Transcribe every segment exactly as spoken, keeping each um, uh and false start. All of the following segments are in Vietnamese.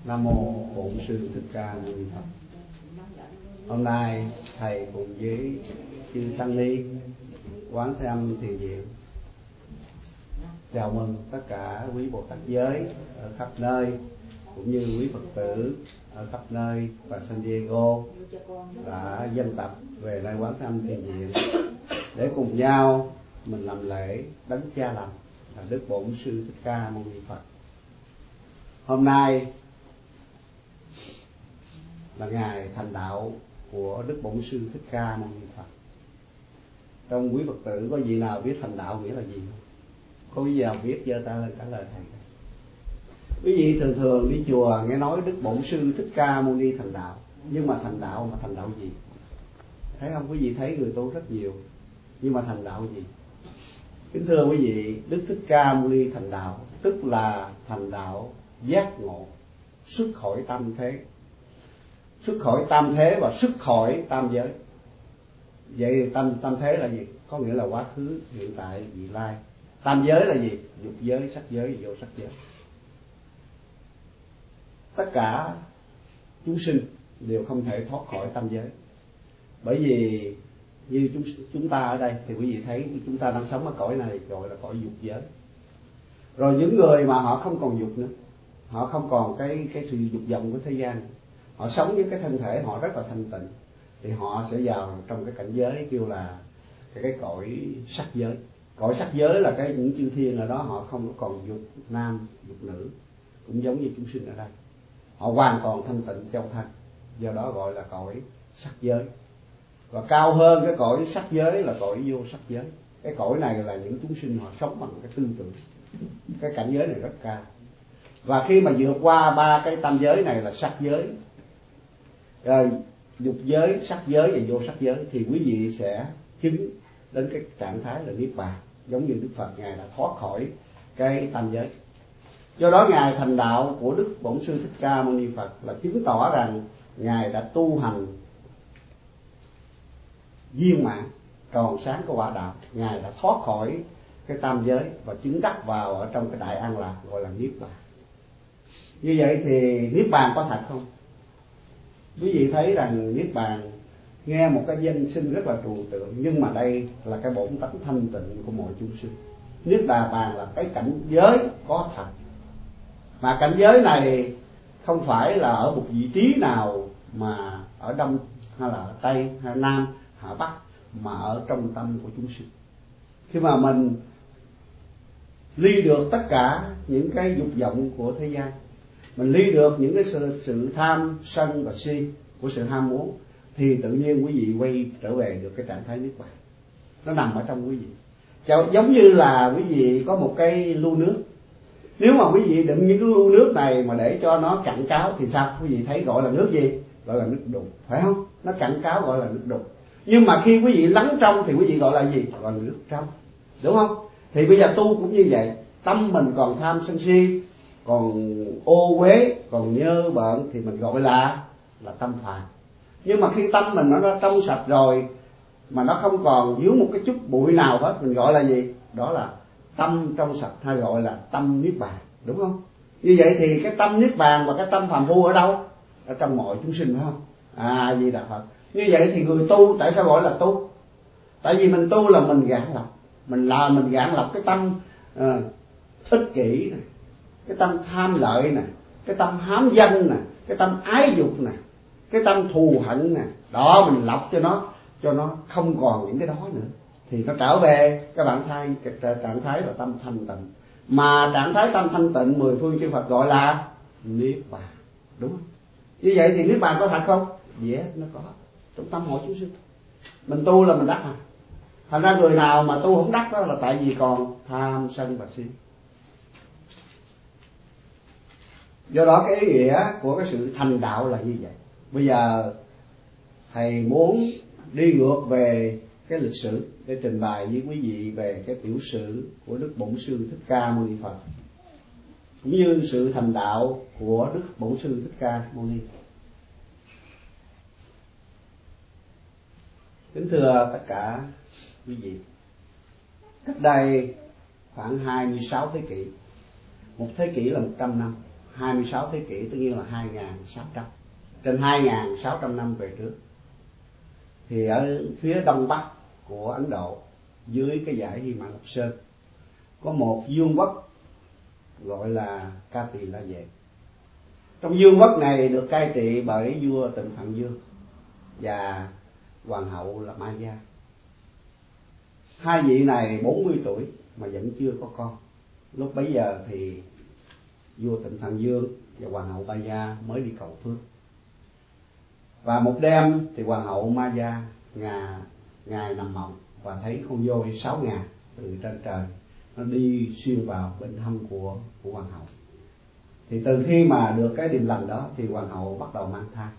Nam mô Bổn Sư Thích Ca Mâu Ni Phật. Hôm nay thầy cùng với chư tăng ni Quán Thế Âm Thiền Viện chào mừng tất cả quý Bồ Tát giới ở khắp nơi, cũng như quý Phật tử ở khắp nơi và San Diego đã dân tập về nơi Quán Thế Âm Thiền Viện để cùng nhau mình làm lễ đấng cha lành là Đức Bổn Sư Thích Ca Mâu Ni Phật. Hôm nay là ngày thành đạo của Đức Bổn Sư Thích Ca Mâu Ni Phật. Trong quý Phật tử có vị nào biết thành đạo nghĩa là gì không? Có quý vị nào biết giơ tay lên trả lời thầy. Quý vị thường thường đi chùa nghe nói Đức Bổn Sư Thích Ca Mâu Ni thành đạo, nhưng mà thành đạo mà thành đạo gì? Thấy không? Quý vị thấy người tu rất nhiều, nhưng mà thành đạo gì? Kính thưa quý vị, Đức Thích Ca Mâu Ni thành đạo tức là thành đạo giác ngộ, xuất khỏi tam thế, xuất khỏi tam thế và xuất khỏi tam giới. Vậy tam tam thế là gì? Có nghĩa là quá khứ, hiện tại, vị lai. Tam giới là gì? Dục giới, sắc giới, vô sắc giới. Tất cả chúng sinh đều không thể thoát khỏi tam giới. Bởi vì như chúng chúng ta ở đây thì quý vị thấy chúng ta đang sống ở cõi này gọi là cõi dục giới. Rồi những người mà họ không còn dục nữa, họ không còn cái cái sự dục vọng của thế gian, họ sống với cái thân thể họ rất là thanh tịnh, thì họ sẽ vào trong cái cảnh giới kêu là cái, cái cõi sắc giới. Cõi sắc giới là cái những chư thiên ở đó họ không còn dục nam dục nữ, cũng giống như chúng sinh ở đây, họ hoàn toàn thanh tịnh trong thân, do đó gọi là cõi sắc giới. Và cao hơn cái cõi sắc giới là cõi vô sắc giới. Cái cõi này là những chúng sinh họ sống bằng cái tư tưởng, cái cảnh giới này rất cao. Và khi mà vượt qua ba cái tam giới này là sắc giới, rồi dục giới, sắc giới và vô sắc giới, thì quý vị sẽ chứng đến cái trạng thái là niết bàn, giống như Đức Phật ngài đã thoát khỏi cái tam giới. Do đó ngài thành đạo của Đức Bổn Sư Thích Ca Mâu Ni Phật là chứng tỏ rằng ngài đã tu hành viên mãn tròn sáng của quả đạo, ngài đã thoát khỏi cái tam giới và chứng đắc vào ở trong cái đại an lạc gọi là niết bàn. Như vậy thì niết bàn có thật không? Quý vị thấy rằng niết bàn nghe một cái danh xưng rất là trừu tượng, nhưng mà đây là cái bổn tánh thanh tịnh của mọi chúng sinh. Niết bàn là cái cảnh giới có thật, mà cảnh giới này không phải là ở một vị trí nào mà ở đông hay là ở tây hay nam hay bắc, mà ở trong tâm của chúng sinh. Khi mà mình ly được tất cả những cái dục vọng của thế gian, mình ly được những cái sự, sự tham sân và si của sự ham muốn, thì tự nhiên quý vị quay trở về được cái trạng thái niết bàn. Nó nằm ở trong quý vị. Giống như là quý vị có một cái lu nước, nếu mà quý vị đựng những cái lu nước này mà để cho nó cạn cáo thì sao? Quý vị thấy gọi là nước gì? Gọi là nước đục, phải không? Nó cạn cáo gọi là nước đục. Nhưng mà khi quý vị lắng trong thì quý vị gọi là gì? Gọi là nước trong, đúng không? Thì bây giờ tu cũng như vậy. Tâm mình còn tham sân si, còn ô uế, còn nhơ bợn thì mình gọi là là tâm phàm. Nhưng mà khi tâm mình nó trong sạch rồi, mà nó không còn dưới một cái chút bụi nào hết, mình gọi là gì? Đó là tâm trong sạch, hay gọi là tâm niết bàn, đúng không? Như vậy thì cái tâm niết bàn và cái tâm phàm phu ở đâu? Ở trong mọi chúng sinh, phải không? À, Di Đà Phật. Như vậy thì người tu tại sao gọi là tu? Tại vì mình tu là mình gạn lọc, mình là mình gạn lọc cái tâm uh, ích kỷ này, cái tâm tham lợi này, cái tâm hám danh này, cái tâm ái dục này, cái tâm thù hận này. Đó, mình lọc cho nó cho nó không còn những cái đó nữa, thì nó trở về các bạn thay trạng thái là tâm thanh tịnh. Mà trạng thái tâm thanh tịnh mười phương chư Phật gọi là niết bàn, đúng không? Như vậy thì niết bàn có thật không? Yes, nó có trong tâm hội chúng sinh. Mình tu là mình đắc à. Thành ra người nào mà tu không đắc đó là tại vì còn tham sân và si. Do đó cái ý nghĩa của cái sự thành đạo là như vậy. Bây giờ thầy muốn đi ngược về cái lịch sử để trình bày với quý vị về cái tiểu sử của Đức Bổn Sư Thích Ca Mâu Ni Phật, cũng như sự thành đạo của Đức Bổn Sư Thích Ca Mâu Ni. Kính thưa tất cả quý vị, cách đây khoảng hai mươi sáu thế kỷ, một thế kỷ là một trăm năm, hai mươi sáu thế kỷ, tất nhiên là hai nghìn sáu trăm, trên hai nghìn sáu trăm năm về trước. Thì ở phía đông bắc của Ấn Độ, dưới cái dãy Hy Mã Lạp Sơn, có một vương quốc gọi là Ca Tỳ La Vệ. Trong vương quốc này được cai trị bởi vua Tịnh Phạn Dương và hoàng hậu là Maya. Hai vị này bốn mươi tuổi mà vẫn chưa có con. Lúc bấy giờ thì vua Tịnh Phạn Dương và hoàng hậu Maya mới đi cầu phước. Và một đêm thì hoàng hậu Maya ngài, ngài nằm mộng và thấy con voi sáu ngà từ trên trời nó đi xuyên vào bên hông của, của hoàng hậu. Thì từ khi mà được cái điềm lành đó thì hoàng hậu bắt đầu mang thai.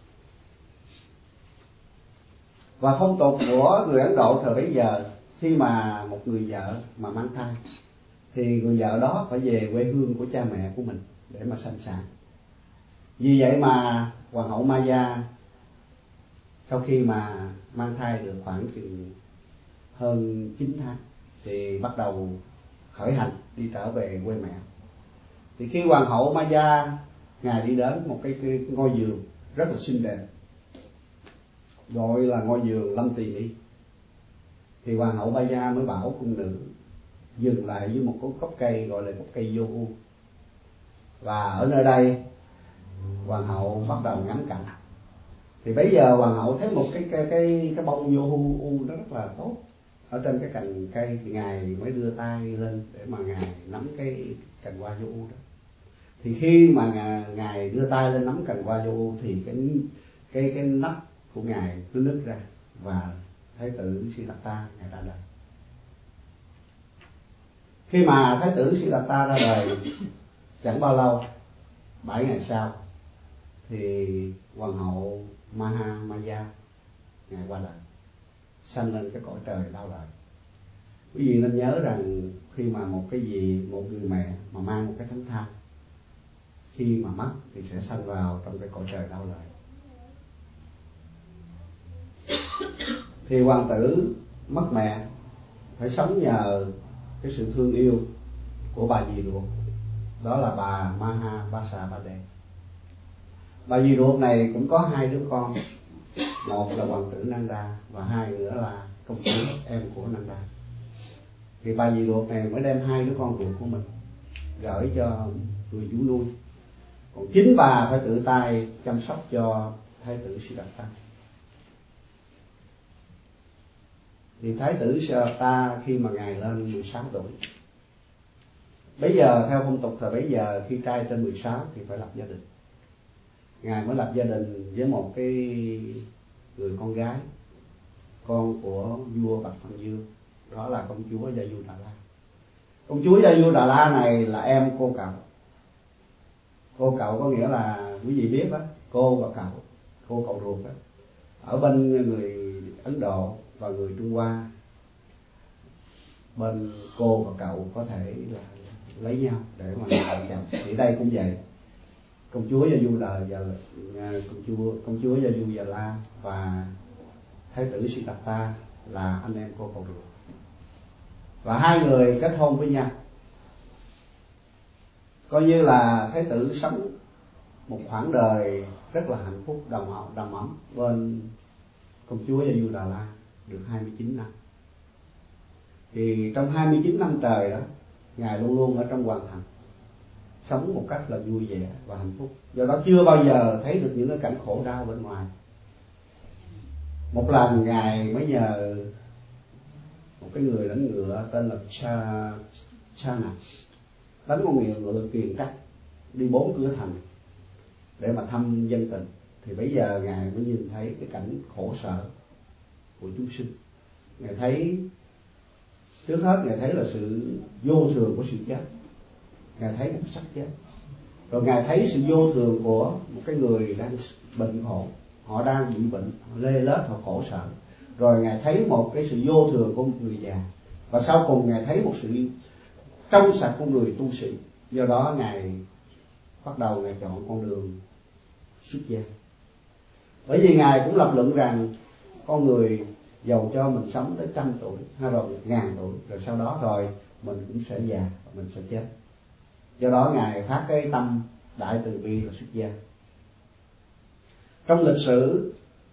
Và phong tục của người Ấn Độ thời bấy giờ, khi mà một người vợ mà mang thai thì người vợ đó phải về quê hương của cha mẹ của mình để mà sanh sản. Vì vậy mà hoàng hậu Maya sau khi mà mang thai được khoảng chừng hơn chín tháng thì bắt đầu khởi hành đi trở về quê mẹ. Thì khi hoàng hậu Maya ngài đi đến một cái, cái ngôi giường rất là xinh đẹp, gọi là ngôi giường Lâm Tỳ Ni, thì hoàng hậu Maya mới bảo cung nữ dừng lại với một gốc cây gọi là gốc cây vô u. Và ở nơi đây hoàng hậu bắt đầu ngắm cảnh. Thì bây giờ hoàng hậu thấy một cái cái cái cái bông vô u, u nó rất là tốt ở trên cái cành cây, thì ngài mới đưa tay lên để mà ngài nắm cái cành hoa vô u đó. Thì khi mà ngài, ngài đưa tay lên nắm cành hoa vô u thì cái cái cái nắp của ngài nó nứt ra và thái tử Siddhartha ngài ra đời. Khi mà thái tử Siddhartha ra đời chẳng bao lâu, bảy ngày sau thì hoàng hậu Mahamaya ngài qua đời, sanh lên cái cõi trời đau lợi. Quý vị nên nhớ rằng khi mà một cái gì, một người mẹ mà mang một cái thánh thai, khi mà mất thì sẽ sanh vào trong cái cõi trời đau lợi. Thì hoàng tử mất mẹ phải sống nhờ cái sự thương yêu của bà dì ruột, đó là bà Mahabasabade. Bà dì ruột này cũng có hai đứa con, một là hoàng tử Nanda và hai nữa là công chúa em của Nanda. Thì bà dì ruột này mới đem hai đứa con ruột của mình gửi cho người chú nuôi, còn chính bà phải tự tay chăm sóc cho thái tử Siddhartha. Thì thái tử Siddhartha khi mà ngài lên mười sáu tuổi, bây giờ theo phong tục thời bấy giờ khi trai trên mười sáu thì phải lập gia đình. Ngài mới lập gia đình với một cái người con gái, con của vua Bạch Phạn Dương, đó là công chúa Yasodhara. Công chúa Yasodhara này là em cô cậu. Cô cậu có nghĩa là quý vị biết đó, cô và cậu, cô cậu ruột đó. Ở bên người Ấn Độ và người Trung Hoa, bên cô và cậu có thể là lấy nhau để mà làm chồng. Thì đây cũng vậy, công chúa Yasodhara và công chúa công chúa Yasodhara và thái tử Siddhartha là anh em cô cậu ruột, và hai người kết hôn với nhau, coi như là thái tử sống một khoảng đời rất là hạnh phúc, đầm ấm, đầm ấm bên công chúa Yasodhara được hai mươi chín năm. Thì trong hai mươi chín năm trời đó, ngài luôn luôn ở trong hoàng thành, sống một cách là vui vẻ và hạnh phúc, do đó chưa bao giờ thấy được những cái cảnh khổ đau bên ngoài. Một lần ngài mới nhờ một cái người đánh ngựa tên là Cha Chana, đánh con ngựa ngựa kiền trắc đi bốn cửa thành để mà thăm dân tình. Thì bây giờ ngài mới nhìn thấy cái cảnh khổ sở của chúng sinh. Ngài thấy, trước hết ngài thấy là sự vô thường của sự chết, ngài thấy một sắc chết, rồi ngài thấy sự vô thường của một cái người đang bệnh khổ, họ đang bị bệnh, họ lê lết, họ khổ sở. Rồi ngài thấy một cái sự vô thường của một người già, và sau cùng ngài thấy một sự trong sạch của người tu sĩ. Do đó ngài bắt đầu ngài chọn con đường xuất gia. Bởi vì ngài cũng lập luận rằng con người dầu cho mình sống tới trăm tuổi hay rồi một ngàn tuổi, rồi sau đó rồi mình cũng sẽ già và mình sẽ chết. Do đó ngài phát cái tâm đại từ bi và xuất gia. Trong lịch sử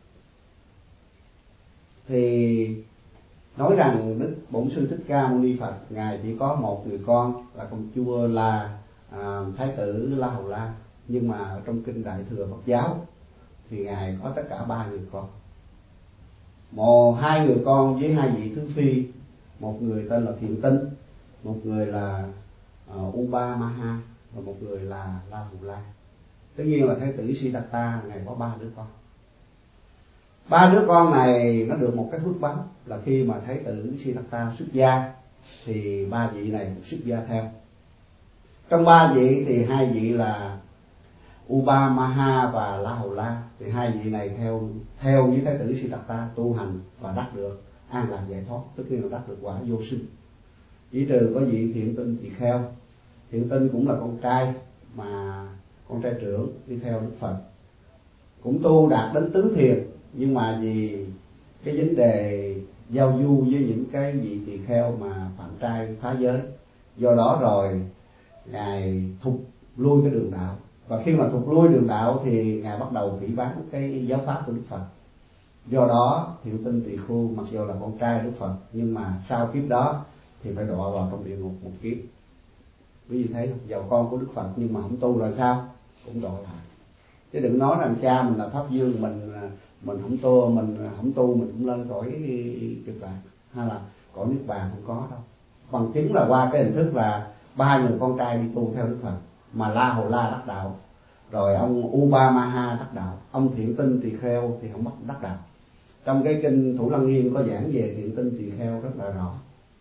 thì nói rằng Đức Bổn Sư Thích Ca Mâu Ni Phật ngài chỉ có một người con là công chúa là à, Thái tử La Hầu La, nhưng mà ở trong kinh Đại Thừa Phật giáo thì ngài có tất cả ba người con. Một hai người con với hai vị thứ phi, một người tên là Thiện Tinh, một người là uh, Uba Maha và một người là La Hầu La. Tất nhiên là Thái tử Siddhartha ngài có ba đứa con. Ba đứa con này nó được một cái phước báo là khi mà Thái tử Siddhartha xuất gia thì ba vị này cũng xuất gia theo. Trong ba vị thì hai vị là Uba Maha và La Hầu La, thì hai vị này theo theo với Thái tử Siddhartha tu hành và đắc được an lạc giải thoát, tức là đắc được quả vô sinh. Chỉ trừ có vị Thiện Tinh Tỳ Kheo. Thiện Tinh cũng là con trai mà con trai trưởng đi theo Đức Phật, cũng tu đạt đến tứ thiền, nhưng mà vì cái vấn đề giao du với những cái vị tỳ kheo mà phạm trai phá giới, do đó rồi ngài thụt lui cái đường đạo. Và khi mà thụt lui đường đạo thì ngài bắt đầu phỉ báng cái giáo pháp của Đức Phật. Do đó Thiện Tinh Tỳ Khưu mặc dù là con trai Đức Phật, nhưng mà sau kiếp đó thì phải đọa vào trong địa ngục một kiếp. Quý vị thấy không? Giàu con của Đức Phật nhưng mà không tu rồi sao? Cũng đọa lại. Chứ đừng nói rằng cha mình là Pháp Dương, mình mình không tu, mình không tu mình cũng lên cõi cực lạc hay là cõi niết bàn, không có đâu. Bằng chứng là qua cái hình thức là ba người con trai đi tu theo Đức Phật, mà La Hầu La đắc đạo, rồi ông Uba Maha đắc đạo, ông Thiện Tinh Tỳ Kheo thì không bắt đắc đạo. Trong cái kinh Thủ Lăng Nghiêm có giảng về Thiện Tinh Tỳ Kheo rất là rõ.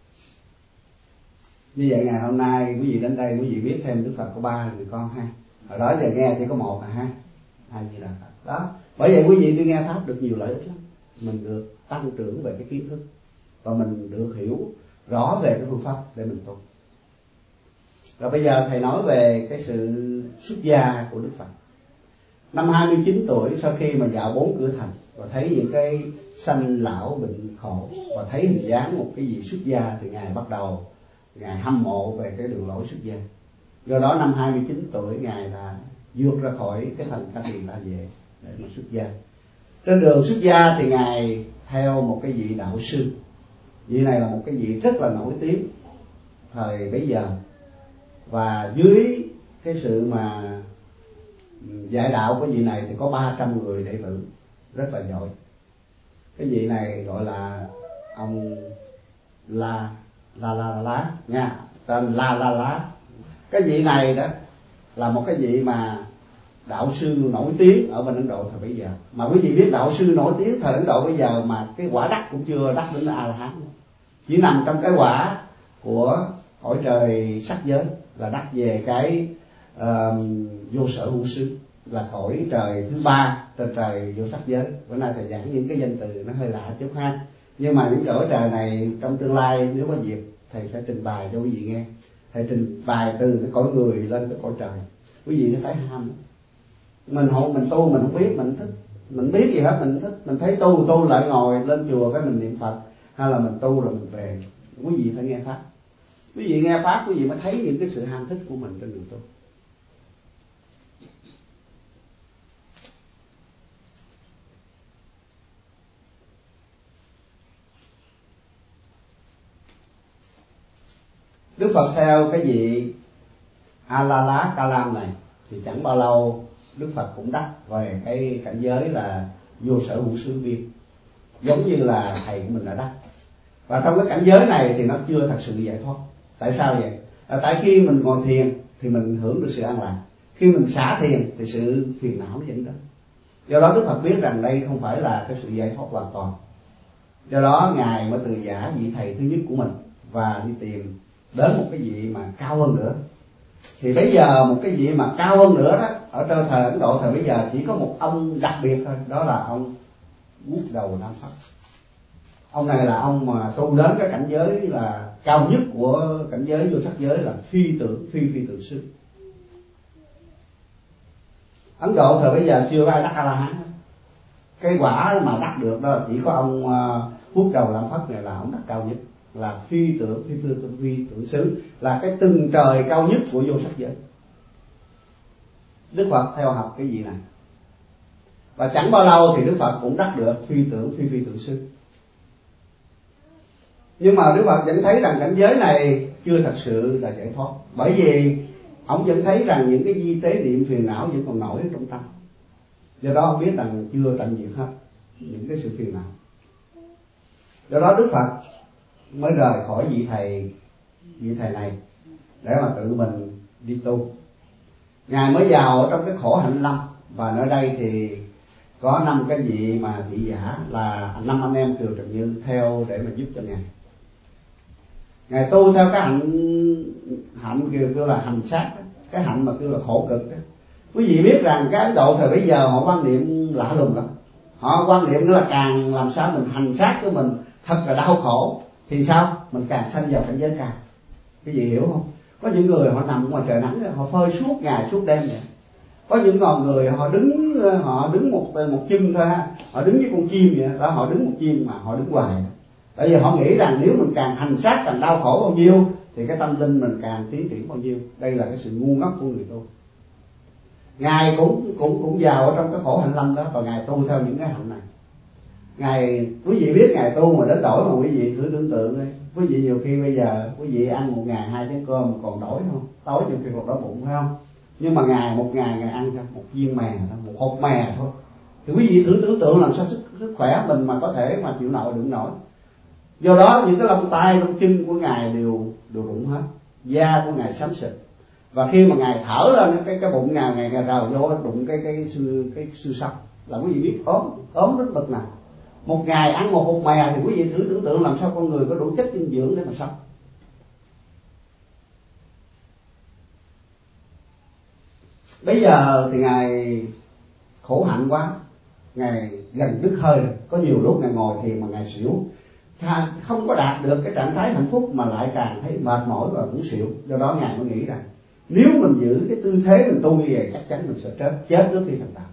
Như vậy ngày hôm nay quý vị đến đây quý vị biết thêm Đức Phật có ba người con ha. Hồi đó giờ nghe chỉ có một là ha, hai gì là Phật đó. Bởi vậy quý vị đi nghe pháp được nhiều lợi ích lắm. Mình được tăng trưởng về cái kiến thức và mình được hiểu rõ về cái phương pháp để mình tu. Rồi bây giờ thầy nói về cái sự xuất gia của Đức Phật. Năm hai mươi chín tuổi, sau khi mà dạo bốn cửa thành và thấy những cái sanh lão bệnh khổ và thấy hình dáng một cái gì xuất gia, thì ngài bắt đầu ngài hâm mộ về cái đường lối xuất gia. Do đó năm hai mươi chín tuổi ngài đã vượt ra khỏi cái thành Ca Tỳ La Vệ để mà xuất gia. Trên đường xuất gia thì ngài theo một cái vị đạo sư. Vị này là một cái vị rất là nổi tiếng thời bấy giờ, và dưới cái sự mà dạy đạo của vị này thì có ba trăm người đệ tử rất là giỏi. Cái vị này gọi là ông La La La La Lá nha, tên La La Lá. Cái vị này đó là một cái vị mà đạo sư nổi tiếng ở bên Ấn Độ thời bấy giờ. Mà quý vị biết đạo sư nổi tiếng thời Ấn Độ bây giờ mà cái quả đắc cũng chưa đắc đến A La Hán, chỉ nằm trong cái quả của cõi trời sắc giới, là đắc về cái uh, vô sở hữu xứ, là cõi trời thứ ba trên trời vô sắc giới. Bữa nay thầy giảng những cái danh từ nó hơi lạ chút ha, nhưng mà những cõi trời này trong tương lai nếu có dịp thầy sẽ trình bày cho quý vị nghe. Thầy trình bày từ cái cõi người lên cái cõi trời, quý vị sẽ thấy ham. Mình hộ mình tu mình không biết, mình thích, mình biết gì hết mình thích, mình thấy tu tu lại ngồi lên chùa cái mình niệm Phật, hay là mình tu rồi mình về. Quý vị phải nghe pháp, quý vị nghe pháp quý vị mới thấy những cái sự ham thích của mình trên đường tu. Đức Phật theo cái vị A La Lá Ca Lam này thì chẳng bao lâu Đức Phật cũng đắc về cái cảnh giới là vô sở hữu xứ biên, giống như là thầy của mình đã đắc. Và trong cái cảnh giới này thì nó chưa thật sự giải thoát. Tại sao vậy? À, tại khi mình ngồi thiền thì mình hưởng được sự an lạc, khi mình xả thiền thì sự phiền não nó dẫn đến. Do đó Đức Phật biết rằng đây không phải là cái sự giải thoát hoàn toàn. Do đó ngài mới từ giả vị thầy thứ nhất của mình và đi tìm đến một cái vị mà cao hơn nữa. Thì bây giờ một cái vị mà cao hơn nữa đó, ở trên thời Ấn Độ thời bây giờ chỉ có một ông đặc biệt thôi, đó là ông Quốc Đầu Nam Phật. Ông này là ông mà tu đến cái cảnh giới là cao nhất của cảnh giới vô sắc giới, là phi tưởng phi phi tưởng sư. Ấn Độ thời bây giờ chưa có ai đắc A La Hán hết. Cái quả mà đắc được đó là chỉ có ông Quốc Đầu Nam Phật này là ông đắc cao nhất, là phi tưởng phi phi tưởng phi tưởng xứ, là cái tầng trời cao nhất của vô sắc giới. Đức Phật theo học cái gì này. Và chẳng bao lâu thì Đức Phật cũng đắc được phi tưởng phi phi tưởng sư. Nhưng mà Đức Phật vẫn thấy rằng cảnh giới này chưa thật sự là giải thoát, bởi vì ông vẫn thấy rằng những cái di tế niệm phiền não vẫn còn nổi trong tâm. Do đó ông biết rằng chưa tận diệt hết những cái sự phiền não. Do đó Đức Phật mới rời khỏi vị thầy vị thầy này để mà tự mình đi tu. Ngài mới vào trong cái khổ hạnh lâm, và nơi đây thì có năm cái vị mà thị giả là năm anh em Kiều Trần Như theo để mà giúp cho ngài. Ngài tu theo cái hạnh hạnh kêu, kêu là hành sát đó, cái hạnh mà kêu là khổ cực đó. Quý vị biết rằng cái Ấn Độ thời bấy giờ họ quan niệm lạ lùng lắm. Họ quan niệm nữa là càng làm sao mình hành sát của mình thật là đau khổ thì sao mình càng sanh vào cảnh giới cao. Quý vị hiểu không? Có những người họ nằm ngoài trời nắng, họ phơi suốt ngày suốt đêm vậy. Có những con người họ đứng họ đứng một một chân thôi ha, họ đứng với con chim vậy đó, họ đứng một chim mà họ đứng hoài. Tại vì họ nghĩ rằng nếu mình càng hành sát càng đau khổ bao nhiêu thì cái tâm linh mình càng tiến triển bao nhiêu. Đây là cái sự ngu ngốc của người tu. Ngài cũng cũng cũng vào ở trong cái khổ hạnh lâm đó, và ngài tu theo những cái hạnh này. Ngài quý vị biết ngài tu mà đến đổi mà quý vị thử tưởng tượng đi. Quý vị nhiều khi bây giờ quý vị ăn một ngày hai chén cơm còn đổi không? Tối nhiều khi còn đói bụng phải không? Nhưng mà ngài một ngày ngài ăn một viên mè thôi, một hột mè thôi. Thì quý vị thử tưởng tượng làm sao sức, sức khỏe mình mà có thể mà chịu nổi đựng nổi. Do đó những cái lông tay lông chân của ngài đều đều rụng hết, da của ngài xám xịt. Và khi mà ngài thở lên cái cái bụng ngài ngài ngài rào vô đụng cái cái xương cái xương sống là quý vị biết ốm ốm đến bậc nào. Một ngày ăn một hột mè thì quý vị thử tưởng tượng làm sao con người có đủ chất dinh dưỡng để mà sống. Bây giờ thì ngài khổ hạnh quá, ngài gần đứt hơi rồi. Có nhiều lúc ngài ngồi thiền mà ngài xỉu, không có đạt được cái trạng thái hạnh phúc mà lại càng thấy mệt mỏi và muốn xỉu. Do đó ngài mới nghĩ rằng nếu mình giữ cái tư thế mình tu như vậy chắc chắn mình sẽ chết chết trước khi thành đạo.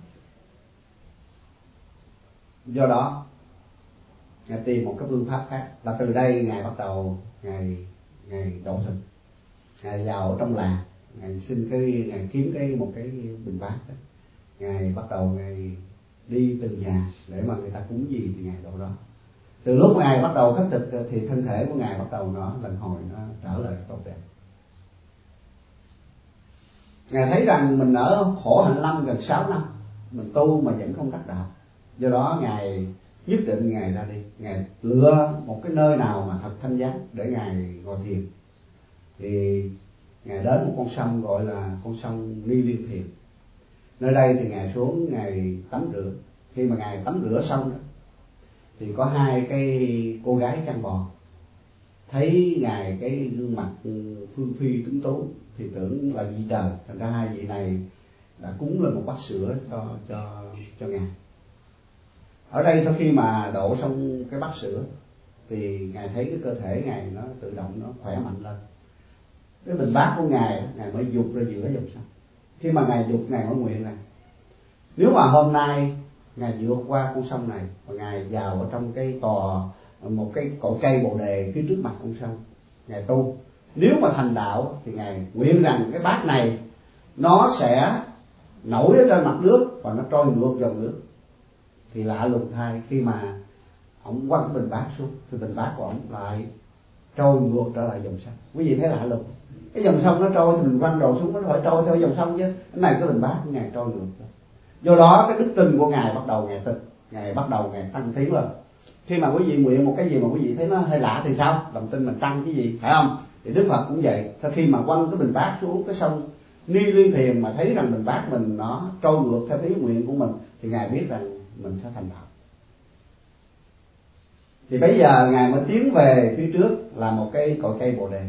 Do đó ngài tìm một cái phương pháp khác, là từ đây ngài bắt đầu ngài ngài độ thực. Ngài vào trong làng, ngài xin cái ngài kiếm cái một cái bình bát đó. Ngài bắt đầu ngài đi từ nhà để mà người ta cúng gì thì ngài độ đó. Từ lúc ngài bắt đầu khất thực thì thân thể của ngài bắt đầu nó lần hồi nó trở lại tốt đẹp. Ngài thấy rằng mình ở khổ hạnh lâm gần sáu năm, mình tu mà vẫn không đắc đạo. Do đó ngài nhất định ngài ra đi, ngài lựa một cái nơi nào mà thật thanh vắng để ngài ngồi thiền. Thì ngài đến một con sông gọi là con sông Ni Liên Thiền. Nơi đây thì ngài xuống ngài tắm rửa. Khi mà ngài tắm rửa xong đó, thì có hai cái cô gái chăn bò thấy ngài cái gương mặt phương phi tuấn tú thì tưởng là vị trời, thành ra hai vị này đã cúng lên một bát sữa cho cho cho ngài. Ở đây sau khi mà đổ xong cái bát sữa thì ngài thấy cái cơ thể ngài nó tự động nó khỏe mạnh lên. Cái bình bát của ngài ngài mới dục ra giữa dòng sông. Khi mà ngài dục ngài mới nguyện rằng nếu mà hôm nay ngài vượt qua con sông này và ngài vào ở trong cái tòa một cái cội cây bồ đề phía trước mặt con sông, ngài tu, nếu mà thành đạo thì ngài nguyện rằng cái bát này nó sẽ nổi ở trên mặt nước và nó trôi ngược dòng nước. Thì lạ lùng thay, khi mà ông quăng cái bình bát xuống thì bình bát của ông lại trôi ngược trở lại dòng sông. Quý vị thấy lạ lùng, cái dòng sông nó trôi thì mình quăng đồ xuống nó phải trôi theo dòng sông chứ, cái này cái bình bát của ngài trôi ngược. Do đó cái đức tin của ngài bắt đầu ngài tin, ngài bắt đầu ngài tăng tiến lên. Khi mà quý vị nguyện một cái gì mà quý vị thấy nó hơi lạ thì sao, lòng tin mình tăng cái gì, phải không? Thì Đức Phật cũng vậy. Sau khi mà quăng cái bình bát xuống cái sông Ni Liên Thiền mà thấy rằng bình bát mình nó trôi ngược theo ý nguyện của mình thì ngài biết rằng mình sẽ thành đạo. Thì bây giờ ngài mới tiến về phía trước là một cái cội cây bồ đề.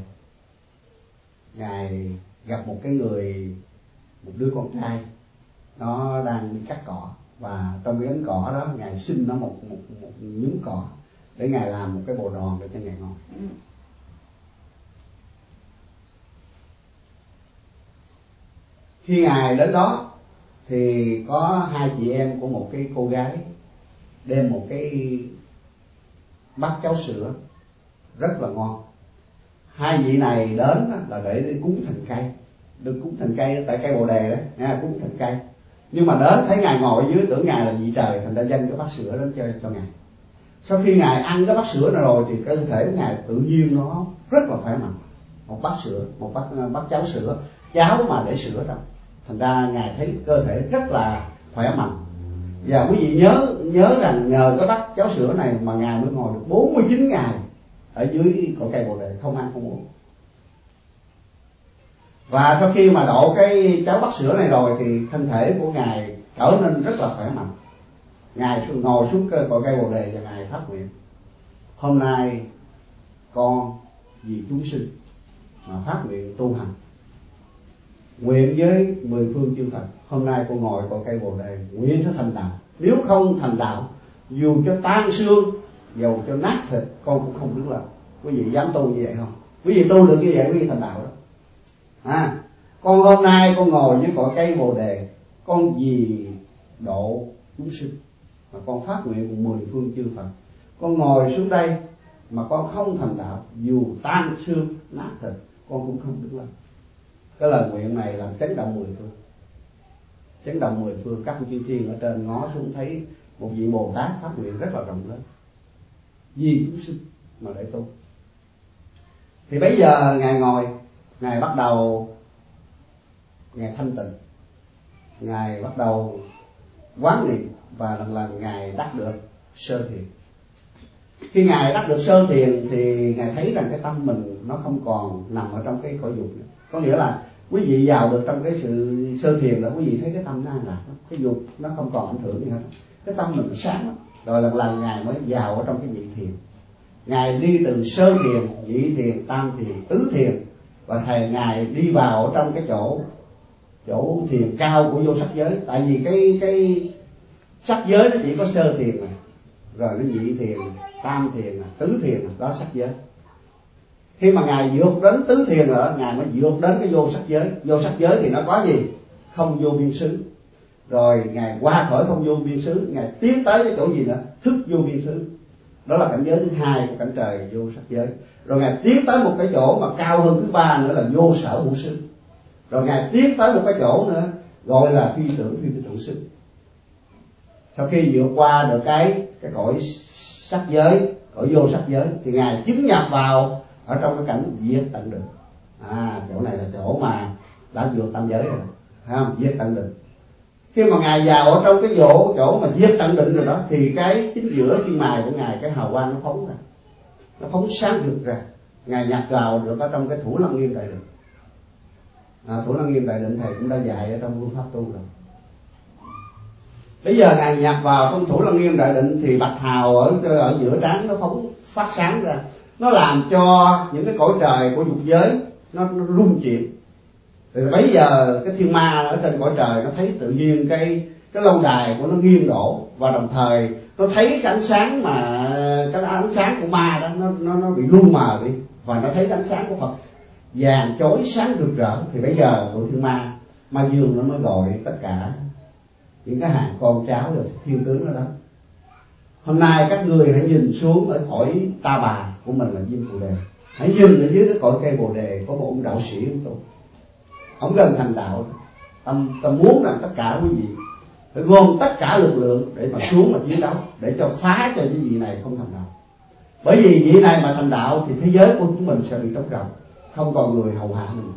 Ngài gặp một cái người, một đứa con trai nó đang đi cắt cỏ, và trong cái nhánh cỏ đó ngài xin nó một một một nhúm cỏ để ngài làm một cái bồ đòn để cho ngài ngồi. Khi ngài đến đó thì có hai chị em của một cái cô gái đem một cái bát cháo sữa rất là ngon. Hai vị này đến là để cúng thần cây, đừng cúng thành cây, tại cây bồ đề đấy nha, cúng thành cây. Nhưng mà đến thấy ngài ngồi dưới tưởng ngài là vị trời, thành ra dâng cái bát sữa đến cho cho ngài. Sau khi ngài ăn cái bát sữa này rồi thì cơ thể của ngài tự nhiên nó rất là khỏe mạnh. Một bát sữa, một bát bát cháo sữa, cháo mà để sữa trong, thành ra ngài thấy cơ thể rất là khỏe mạnh. Và quý vị nhớ nhớ rằng nhờ cái bát cháo sữa này mà ngài mới ngồi được bốn mươi chín ngày ở dưới cội cây bồ đề không ăn không uống. Và sau khi mà đổ cái cháo bát sữa này rồi thì thân thể của ngài trở nên rất là khỏe mạnh. Ngài ngồi xuống cội cây bồ đề và ngài phát nguyện: hôm nay con vì chúng sinh mà phát nguyện tu hành, nguyện với mười phương chư Phật, hôm nay con ngồi cội cây bồ đề nguyện sẽ thành đạo. Nếu không thành đạo, dù cho tan xương, dù cho nát thịt, con cũng không đứng lên. Quý vị dám tu như vậy không? Quý vị tu được như vậy quý vị thành đạo đó. À, con hôm nay con ngồi với cội cây bồ đề, con vì độ chúng sinh mà con phát nguyện cùng mười phương chư Phật. Con ngồi xuống đây mà con không thành đạo, dù tan xương nát thịt, con cũng không đứng lên. Cái lời nguyện này làm chấn động mười phương. Chấn động mười phương, các chư thiên ở trên ngó xuống thấy một vị Bồ Tát phát nguyện rất là rộng lớn, vì chúng sinh mà để tu. Thì bây giờ ngài ngồi, ngài bắt đầu ngài thanh tịnh, ngài bắt đầu quán niệm, và lần lần ngài đắc được sơ thiền. Khi ngài đắc được sơ thiền thì ngài thấy rằng cái tâm mình nó không còn nằm ở trong cái cõi dục nữa. Có nghĩa là quý vị vào được trong cái sự sơ thiền là quý vị thấy cái tâm nó an lạc, cái dục nó không còn ảnh hưởng gì hết, cái tâm mình sáng lắm. Rồi lần lần ngài mới vào ở trong cái nhị thiền. Ngài đi từ sơ thiền, nhị thiền, tam thiền, tứ thiền, và thầy ngài đi vào ở trong cái chỗ chỗ thiền cao của vô sắc giới. Tại vì cái cái sắc giới nó chỉ có sơ thiền này, rồi nó nhị thiền, tam thiền, tứ thiền, đó sắc giới. Khi mà ngài vượt đến tứ thiền rồi, ngài mới vượt đến cái vô sắc giới. Vô sắc giới thì nó có gì? Không vô biên xứ. Rồi ngài qua khỏi không vô biên xứ, ngài tiến tới cái chỗ gì nữa? Thức vô biên xứ. Đó là cảnh giới thứ hai của cảnh trời vô sắc giới. Rồi ngài tiến tới một cái chỗ mà cao hơn thứ ba nữa là vô sở hữu xứ. Rồi ngài tiến tới một cái chỗ nữa gọi là phi tưởng phi tưởng xứ. Sau khi vượt qua được cái cái cõi sắc giới, cõi vô sắc giới, thì ngài chứng nhập vào ở trong cái cảnh diệt tận định. À, chỗ này là chỗ mà đã vượt tam giới rồi, thấy không? Diệt tận định. Khi mà ngài vào ở trong cái chỗ chỗ mà diệt tận định rồi đó, thì cái chính giữa chân mày của ngài, cái hào quang nó phóng ra, nó phóng sáng rực ra. Ngài nhập vào được ở trong cái Thủ Lăng Nghiêm Đại Định. À, Thủ Lăng Nghiêm Đại Định thầy cũng đã dạy ở trong phương pháp tu rồi. Bây giờ ngài nhập vào trong Thủ Lăng Nghiêm Đại Định thì bạch hào ở ở giữa trán nó phóng phát sáng ra, nó làm cho những cái cõi trời của dục giới nó, nó rung chuyển. Thì bây giờ cái thiên ma ở trên cõi trời nó thấy tự nhiên cái cái lâu đài của nó nghiêng đổ, và đồng thời nó thấy cái ánh sáng mà cái ánh sáng của ma đó nó nó nó bị lu mờ đi, và nó thấy cái ánh sáng của Phật vàng chói sáng rực rỡ. Thì bây giờ tụi thiên ma ma dương nó mới gọi tất cả những cái hàng con cháu rồi thiên tướng đó đó: hôm nay các người hãy nhìn xuống ở cõi Ta Bà của mình là Diêm Phù Đề, hãy nhìn ở dưới cái cõi cây Bồ Đề có một ông đạo sĩ ông tu, ông gần thành đạo. Tâm tâm muốn rằng tất cả quý vị phải gom tất cả lực lượng để mà xuống mà chiến đấu, để cho phá cho những vị này không thành đạo. Bởi vì vị này mà thành đạo thì thế giới của chúng mình sẽ bị trống rỗng, không còn người hầu hạ mình.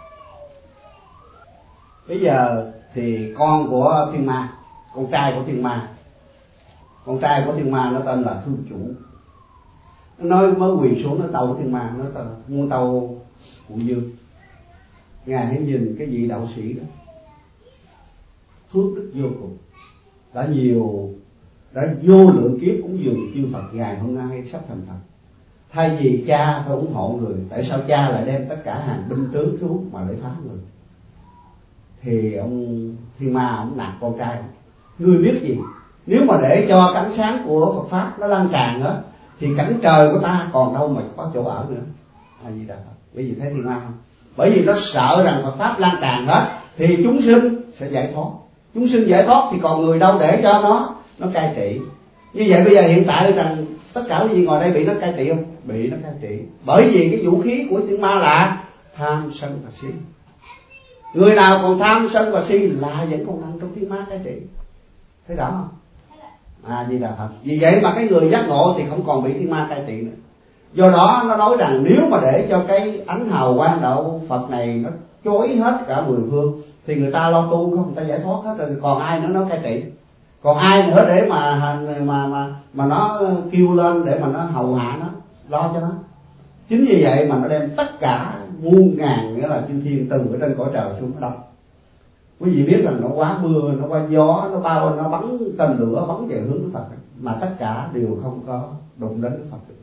Bây giờ thì con của thiên ma, con trai của thiên ma, con trai của thiên ma nó tên là Thương Chủ. Nó mới quỳ xuống nó tâu thiên ma, nó tâu, muốn tâu Cụ Dương: ngài hãy nhìn cái vị đạo sĩ đó, phước đức vô cùng, đã nhiều đã vô lượng kiếp cúng dường chư Phật, ngài hôm nay sắp thành Phật. Thay vì cha phải ủng hộ người, tại sao cha lại đem tất cả hàng binh tướng xuống mà để phá người? Thì ông thiên ma ông nạt con trai: ngươi biết gì, nếu mà để cho cái ánh sáng của Phật pháp nó lan tràn đó, thì cảnh trời của ta còn đâu mà có chỗ ở nữa. A Di Đà Phật. Bởi vì thấy thiên ma không? Bởi vì nó sợ rằng Phật pháp lan tràn hết thì chúng sinh sẽ giải thoát. Chúng sinh giải thoát thì còn người đâu để cho nó nó cai trị. Như vậy bây giờ hiện tại rằng tất cả cái gì ngồi đây bị nó cai trị không? Bị nó cai trị. Bởi vì cái vũ khí của thiên ma là tham sân và si. Người nào còn tham sân và si là vẫn còn nằm trong thiên ma cai trị. Thấy rõ không? À, gì là thật. Vì vậy mà cái người giác ngộ thì không còn bị thiên ma cai trị nữa. Do đó nó nói rằng nếu mà để cho cái ánh hào quang đạo Phật này nó chối hết cả mười phương thì người ta lo tu không, người ta giải thoát hết rồi, còn ai nữa nó cai trị, còn ai nữa để mà mà mà mà nó kêu lên để mà nó hầu hạ nó, lo cho nó. Chính vì vậy mà nó đem tất cả muôn ngàn, nghĩa là chư thiên từ ở trên cõi trời xuống nó đập. Quý vị biết rằng nó quá mưa, nó quá gió, nó bao, nó bắn tên lửa bắn về hướng Đức Phật, mà tất cả đều không có đụng đến Đức Phật được.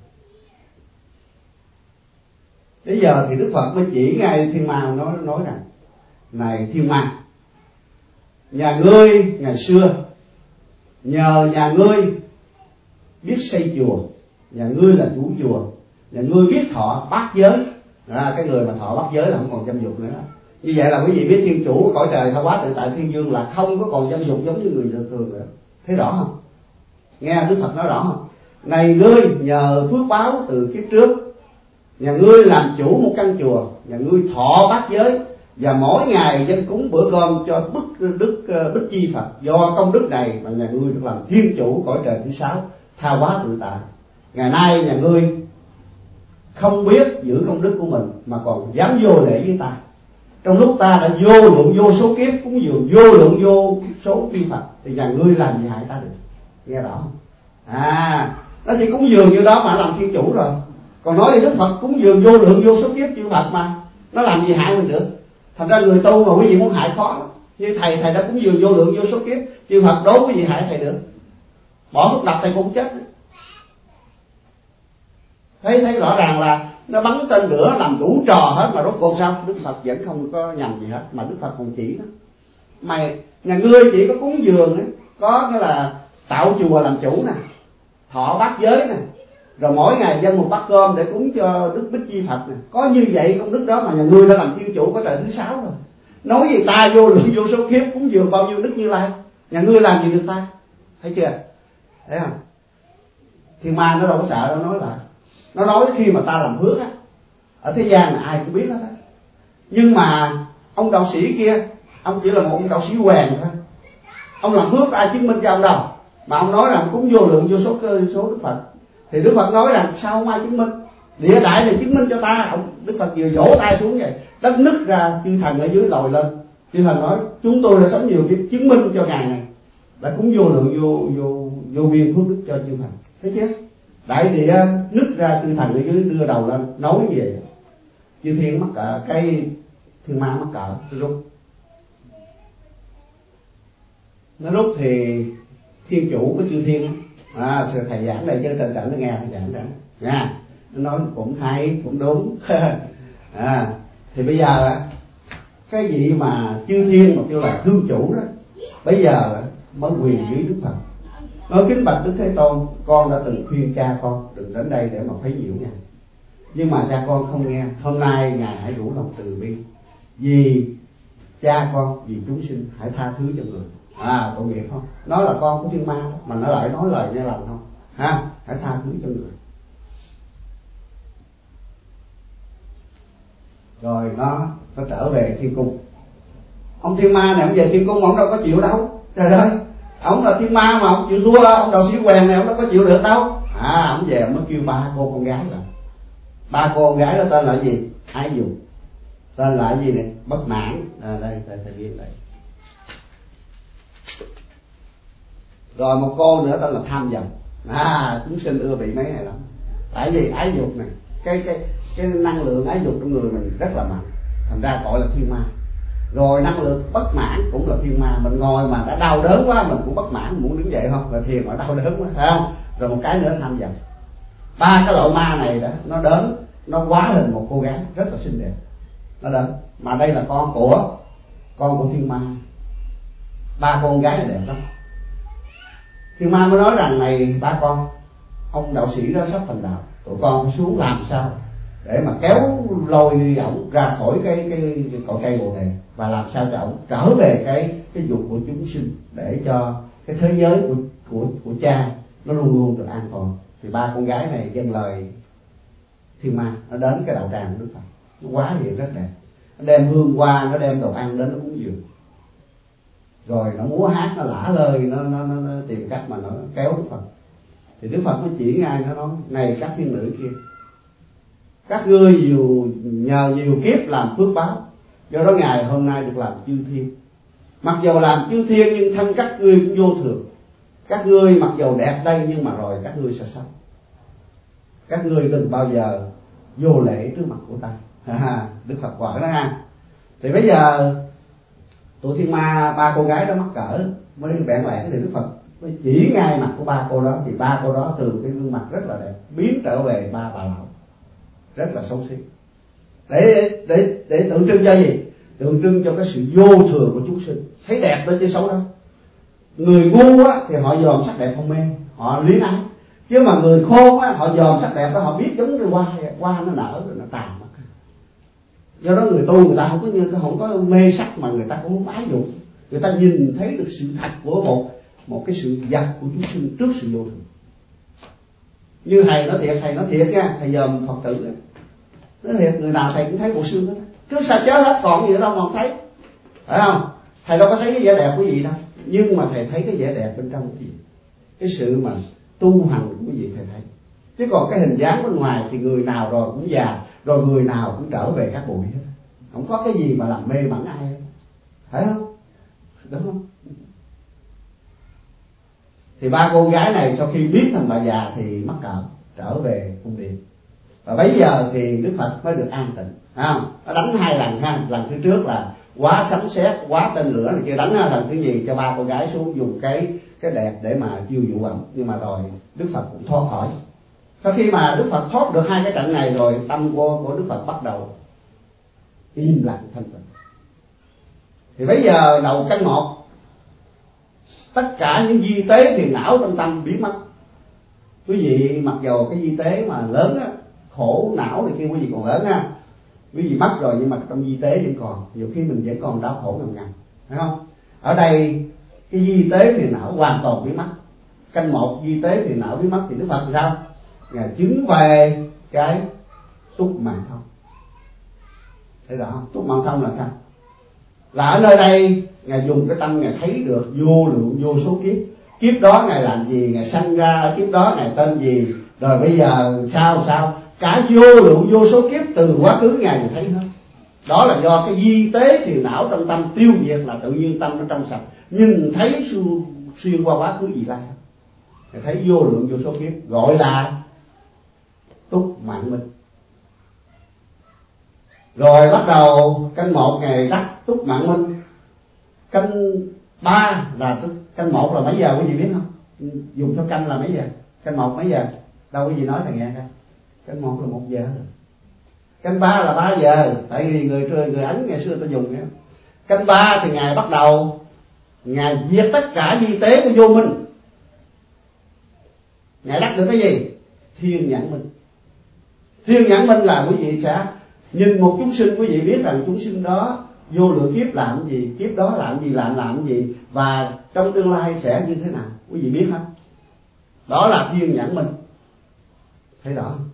Bây giờ thì Đức Phật mới chỉ ngay thiên ma, nói nói rằng này thiên ma, nhà ngươi ngày xưa nhờ nhà ngươi biết xây chùa, nhà ngươi là chủ chùa, nhà ngươi biết thọ bát giới, à, cái người mà thọ bát giới là không còn dâm dục nữa. Như vậy là quý vị biết thiên chủ cõi trời tha hóa tự tại thiên dương là không có còn dâm dục giống như người thường thường nữa. Thấy rõ không? Nghe Đức Phật nói rõ không? Này ngươi nhờ phước báo từ kiếp trước, nhà ngươi làm chủ một căn chùa, nhà ngươi thọ bát giới và mỗi ngày dân cúng bữa cơm cho bức đức Bích Chi Phật. Do công đức này mà nhà ngươi được làm thiên chủ cõi trời thứ sáu tha hóa tự tại. Ngày nay nhà ngươi không biết giữ công đức của mình mà còn dám vô lễ với ta, trong lúc ta đã vô lượng vô số kiếp cúng dường vô lượng vô số vi Phật, thì nhà ngươi làm gì hại ta được? Nghe rõ không? À, nó chỉ cúng dường như đó mà làm thiên chủ rồi. Còn nói thì Đức Phật cúng dường vô lượng vô số kiếp chư Phật mà, nó làm gì hại mình được? Thành ra người tu mà quý vị muốn hại khó lắm. Như thầy, thầy đã cúng dường vô lượng vô số kiếp chư Phật, đố quý vị hại thầy được? Bỏ thuốc độc thầy cũng chết. Thấy thấy rõ ràng là nó bắn tên lửa làm đủ trò hết mà rốt cuộc sao? Đức Phật vẫn không có nhầm gì hết, mà Đức Phật còn chỉ đó. Mày nhà ngươi chỉ có cúng dường ấy, có cái là tạo chùa làm chủ nè, thọ bát giới nè, rồi mỗi ngày dâng một bát cơm để cúng cho Đức Bích Chi Phật nè. Có như vậy công đức đó mà nhà ngươi đã làm thiên chủ của trời thứ sáu rồi. Nói gì ta vô lượng vô số kiếp cúng dường bao nhiêu Đức Như Lai, nhà ngươi làm gì được ta? Thấy chưa? Thấy không? Thiên ma nó đâu có sợ đâu, nói lại. Nó nói khi mà ta làm phước á, ở thế gian là ai cũng biết hết á. Nhưng mà ông đạo sĩ kia, ông chỉ là một ông đạo sĩ quèn thôi. Ông làm phước ai chứng minh cho ông đâu? Mà ông nói rằng cúng vô lượng vô số cơ số Đức Phật. Thì Đức Phật nói rằng sao không ai chứng minh? Địa đại này chứng minh cho ta. Ông Đức Phật vừa vỗ tay xuống vậy, đất nứt ra, chư thần ở dưới lồi lên. Chư thần nói chúng tôi đã sống nhiều kiếp chứng minh cho ngài này đã cúng vô lượng vô vô vô biên phước đức cho chư thần. Thấy chưa? Đại địa nứt ra, chư thần ở dưới đưa đầu lên nói như vậy. Chư thiên mắc cỡ, cái thiên ma mắc cỡ, nó rút. Nó rút thì thiên chủ của chư thiên, à, thầy giảng đây chứ trên trận nó nghe thầy giảng đó, nha, nó nói cũng hay, cũng đúng. À, thì bây giờ cái vị mà chư thiên mà kêu là thương chủ đó, bây giờ mới quỳ dưới Đức Phật, nói kính bạch Đức Thế Tôn, con đã từng khuyên cha con đừng đến đây để mà phấy nhiễu ngài, nhưng mà cha con không nghe. Hôm nay ngài hãy đủ lòng từ bi, vì cha con, vì chúng sinh, hãy tha thứ cho người. À, tội nghiệp không? Nó là con của thiên ma đó, mà nó lại nói lời nghe lành không? Ha, hãy tha thứ cho người. Rồi nó nó trở về thiên cung. Ông thiên ma này ông về thiên cung, ông đâu có chịu đâu. Trời ơi, ông là thiên ma mà ông chịu thua ông đạo sĩ quèn này, ông đâu có chịu được đâu. À, ông về ông mới kêu ba cô con gái rồi. Ba cô con gái đó tên là gì? Ái Dục. Tên là gì này? Bất Mãn. À, đây, đây, đây, đây, đây. Rồi một cô nữa tên là Tham Vọng. À, chúng sinh ưa bị mấy này lắm. Tại vì ái dục này, cái cái cái năng lượng ái dục trong người mình rất là mạnh, thành ra gọi là thiên ma. Rồi năng lượng bất mãn cũng là thiên ma. Mình ngồi mà đã đau đớn quá mình cũng bất mãn, muốn đứng dậy không, là thiền mà đau đớn quá, phải không? Rồi một cái nữa Tham Vọng. Ba cái loại ma này đó, nó đến, nó hóa hình một cô gái rất là xinh đẹp, nó đến. Mà đây là con của con của thiên ma. Ba con gái này đẹp lắm. Thiên ma mới nói rằng này ba con, ông đạo sĩ đó sắp thành đạo, tụi con phải xuống làm sao để mà kéo lôi ổng ra khỏi cái cái, cái cội cây bồ đề, và làm sao cho ổng trở về cái cái dục của chúng sinh, để cho cái thế giới của của của cha nó luôn luôn được an toàn. Thì ba con gái này dâng lời thiên ma, nó đến cái đạo tràng của Đức Phật, nó hóa hiện rất đẹp. nó đem hương hoa, nó đem đồ ăn đến nó cúng dường, rồi nó múa hát, nó lả lơi, nó, nó, nó, nó tìm cách mà nó kéo Đức Phật. Thì Đức Phật nó chỉ ngay, nó nói này các thiên nữ kia, các ngươi nhiều nhờ nhiều kiếp làm phước báo, do đó ngày hôm nay được làm chư thiên. Mặc dầu làm chư thiên nhưng thân các ngươi cũng vô thường. Các ngươi mặc dầu đẹp đây nhưng mà rồi các ngươi sẽ sống. Các ngươi đừng bao giờ vô lễ trước mặt của ta. Đức Phật gọi đó ha. Thì bây giờ tụi thiên ma ba cô gái đó mắc cỡ mới bẹn lẽn, thì Đức Phật mới chỉ ngay mặt của ba cô đó. Thì ba cô đó từ cái gương mặt rất là đẹp biến trở về ba bà lão rất là xấu xí, để để để tượng trưng cho gì? Tượng trưng cho cái sự vô thường của chúng sinh. Thấy đẹp đó chứ xấu đâu. Người ngu á thì họ dòm sắc đẹp không mê, họ luyến ái. Chứ mà người khôn á, họ dòm sắc đẹp đó, họ biết giống như hoa hoa nó nở rồi nó tàn mất. Do đó người tu người ta không có như không có mê sắc, mà người ta cũng không ái dụng. Người ta nhìn thấy được sự thật của một một cái sự vật của chúng sinh trước sự vô thường. Như thầy nói thiệt, thầy nói thiệt nha, thầy dòm Phật tử nói thiệt, người nào thầy cũng thấy bộ xương hết, cứ sao chết hết còn gì nữa đâu mà không thấy, phải không? Thầy đâu có thấy cái vẻ đẹp của gì đâu, nhưng mà thầy thấy cái vẻ đẹp bên trong của gì, cái sự mà tu hành của gì thầy thấy. Chứ còn cái hình dáng bên ngoài thì người nào rồi cũng già, rồi người nào cũng trở về các bụi hết, không có cái gì mà làm mê mẩn ai hết, phải không? Đúng không? Thì ba cô gái này sau khi biến thành bà già thì mắc cỡ trở về cung điện, và bấy giờ thì Đức Phật mới được an tịnh, không? Nó đánh hai lần ha, lần thứ trước là quá sấm sét, quá tên lửa này kia, đánh lần thứ nhì cho ba cô gái xuống dùng cái cái đẹp để mà chiêu dụ ẩm, nhưng mà rồi Đức Phật cũng thoát khỏi. Sau khi mà Đức Phật thoát được hai cái trận này rồi, tâm của của Đức Phật bắt đầu im lặng thanh tịnh. Thì bây giờ đầu canh một, tất cả những di tế phiền não trong tâm biến mất. Quý vị mặc dầu cái di tế mà lớn á, khổ não này kia quý vị còn lớn ha, quý vị mất rồi nhưng mà trong di tế vẫn còn, nhiều khi mình vẫn còn đau khổ ngầm ngầm, phải không? Ở đây cái di tế phiền não hoàn toàn biến mất. Canh một di tế phiền não biến mất thì Đức Phật thì sao? Ngài chứng về cái túc mạng thông. Thấy rõ không? Túc mạng thông là sao? Là ở nơi đây Ngài dùng cái tâm Ngài thấy được vô lượng vô số kiếp. Kiếp đó Ngài làm gì, Ngài sanh ra kiếp đó Ngài tên gì, rồi bây giờ sao sao, cả vô lượng vô số kiếp từ quá khứ Ngài đều thấy hết. Đó là do cái di tế phiền não trong tâm tiêu diệt, là tự nhiên tâm nó trong sạch, nhìn thấy xuyên, xuyên qua quá khứ gì lai, Ngài thấy vô lượng vô số kiếp, gọi là túc mạng minh. Rồi bắt đầu canh một Ngài đắc túc mạng minh. Canh ba là canh một là mấy giờ quý vị biết không? Dùng theo canh là mấy giờ? Canh một mấy giờ? Đâu quý vị nói thằng nghe coi. Canh một là một giờ. Canh ba là ba giờ. Tại vì người người Ấn ngày xưa ta dùng nữa. Canh ba thì Ngài bắt đầu Ngài diệt tất cả di tế của vô minh. Ngài đắc được cái gì? Thiên nhãn minh. Thiên nhãn minh là quý vị sẽ nhìn một chúng sinh, quý vị biết rằng chúng sinh đó vô lượng kiếp làm gì, kiếp đó làm gì, làm làm gì, và trong tương lai sẽ như thế nào, quý vị biết không? Đó là thiên nhãn minh. Thấy rõ không?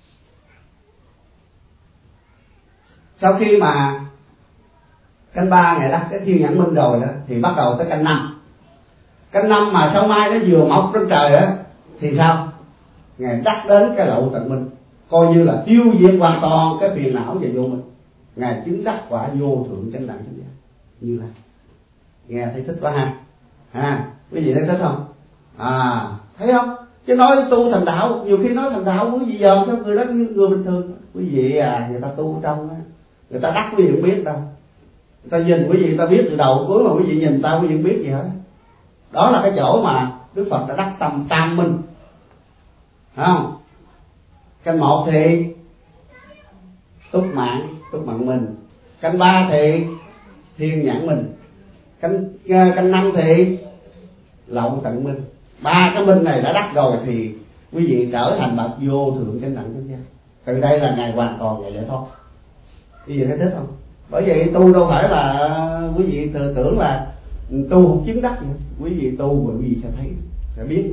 Sau khi mà canh ba Ngài đắc cái thiên nhãn minh rồi đó, thì bắt đầu tới canh năm. Canh năm mà sao mai nó vừa mọc trên trời á thì sao? Ngài đắc đến cái lậu tận minh, coi như là tiêu diệt hoàn toàn cái phiền não và vô minh. Ngài chứng đắc quả vô thượng chánh đẳng chánh giác Như Lai. Nghe thấy thích quá ha? Ha, quý vị thấy thích không? À, thấy không? Chứ nói tu thành đạo, nhiều khi nói thành đạo quý vị dòm cho người đó như người bình thường. Quý vị à, người ta tu trong á, người ta đắc quý vị không biết đâu. Người ta nhìn quý vị, người ta biết từ đầu cuối, mà quý vị nhìn ta quý vị không biết gì hết. Đó là cái chỗ mà Đức Phật đã đắc tâm tam minh. Phải không? Canh một thì túc mạng, túc mạng minh. Canh ba thì thiên nhãn minh. Canh canh năm thì lậu tận minh. Ba cái minh này đã đắc rồi thì quý vị trở thành bậc vô thượng chánh đẳng chánh giác. Từ đây là Ngài hoàn toàn Ngài giải thoát. Quý vị thấy thích không? Bởi vậy tu đâu phải là quý vị tưởng là tu không chứng đắc gì. Quý vị tu mà quý vị sẽ thấy, sẽ biết.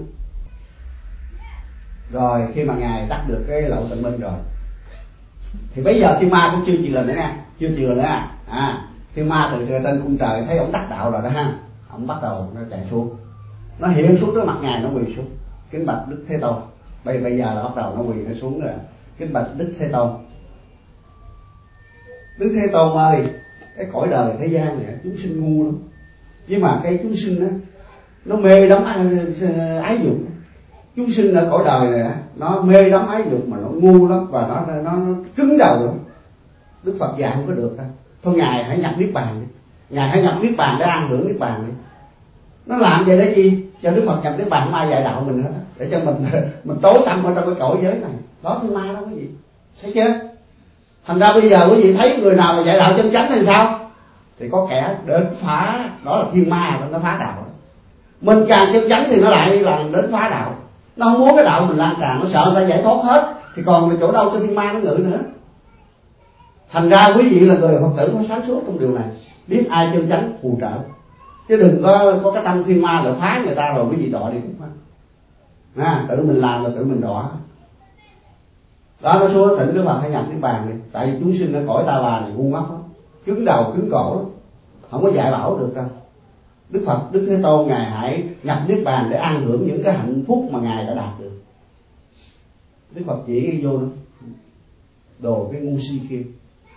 Rồi khi mà Ngài đắc được cái lậu tận minh rồi thì bây giờ thiên ma cũng chưa chịu lần nữa nha. chưa chừa nữa à, à thiên ma từ trên cung trời thấy ông đắc đạo rồi đó ha, ông bắt đầu nó chạy xuống, nó hiện xuống trước mặt ngài, nó quỳ xuống kính bạch Đức Thế Tôn. Bây bây giờ là bắt đầu nó quỳ nó xuống rồi, kính bạch Đức Thế Tôn. Đức Thế Tôn ơi, cái cõi đời thế gian này chúng sinh ngu lắm, nhưng mà cái chúng sinh đó, nó mê đắm ái dục. Chúng sinh ở cõi đời này nó mê đắm ái dục mà nó ngu lắm, và nó nó, nó cứng đầu lắm. Đức Phật dạy không có được đâu. Thôi ngài hãy nhập niết bàn đi, ngài hãy nhập niết bàn để an hưởng niết bàn đi. Nó làm vậy để gì? Cho Đức Phật nhập niết bàn không ai dạy đạo mình hết, để cho mình mình tối tăm ở trong cái cõi giới này. Đó thiên ma đó quý vị, thấy chưa? Thành ra bây giờ quý vị thấy người nào mà dạy đạo chân chánh thì sao? Thì có kẻ đến phá, đó là thiên ma, nó phá đạo. Mình càng chân chánh thì nó lại là đến phá đạo. Nó không muốn cái đạo mình lan tràn, nó sợ người ta giải thoát hết, thì còn chỗ đâu cho thiên ma nó ngự nữa. Thành ra quý vị là người Phật tử phải sáng suốt trong điều này, biết ai chân chánh phù trợ, chứ đừng có có cái tâm thiên ma là phá người ta rồi quý vị đọa đi cũng không. À, tự mình làm là tự mình đọa. Đó, nó xuống thỉnh Đức Phật hãy nhập niết bàn đi, tại vì chúng sinh ở cõi ta bà này ngu ngốc lắm, cứng đầu cứng cổ lắm, không có dạy bảo được đâu. Đức Phật Đức Thế Tôn ngài hãy nhập niết bàn để an hưởng những cái hạnh phúc mà ngài đã đạt được. Đức Phật chỉ vô đó, đồ cái ngu si kia,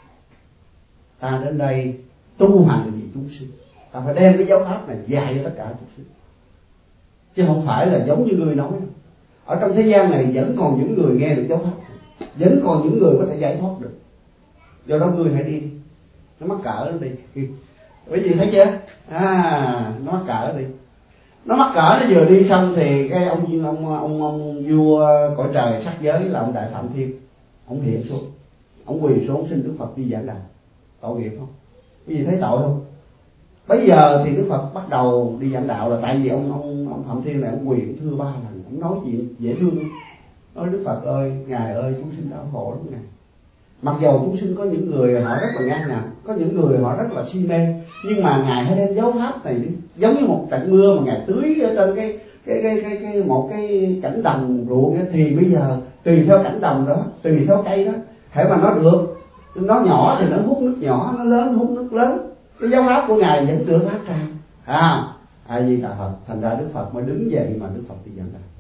ta đến đây tu hành vì chúng sinh, ta phải đem cái giáo pháp này dạy cho tất cả chúng sinh, chứ không phải là giống như người nói. Ở trong thế gian này vẫn còn những người nghe được giáo pháp, vẫn còn những người có thể giải thoát được. Do đó người hãy đi đi, nó mắc cỡ nó đi. Bởi vì thấy chưa? À, nó mắc cỡ đi. Nó mắc cỡ nó vừa đi xong thì cái ông ông ông, ông vua cõi trời sắc giới là ông Đại Phạm Thiên, ông hiện xuống, ông quỳ xuống xin Đức Phật đi giảng đạo. Tội nghiệp không? Cái gì thấy tội không? Bây giờ thì Đức Phật bắt đầu đi giảng đạo là tại vì ông ông ông Phạm Thiên này ông quỳ cũng thưa ba lần, ông nói chuyện dễ thương lắm. Nói Đức Phật ơi, ngài ơi, chúng sinh đau khổ lắm ngài. Mặc dầu chúng sinh có những người họ rất là ngang ngạnh, có những người họ rất là si mê, nhưng mà ngài hãy đem giáo pháp này đi, giống như một trận mưa mà ngài tưới ở trên cái cái cái cái, cái một cái cảnh đồng ruộng ấy, thì bây giờ tùy theo cảnh đồng đó, tùy theo cây đó, hãy mà nó được, nó nhỏ thì nó hút nước nhỏ, nó lớn hút nước lớn. Cái giáo pháp của ngài vẫn được phát tràn. À, A Di Đà Phật. Thành ra Đức Phật mới đứng dậy mà Đức Phật đi giảng đạo.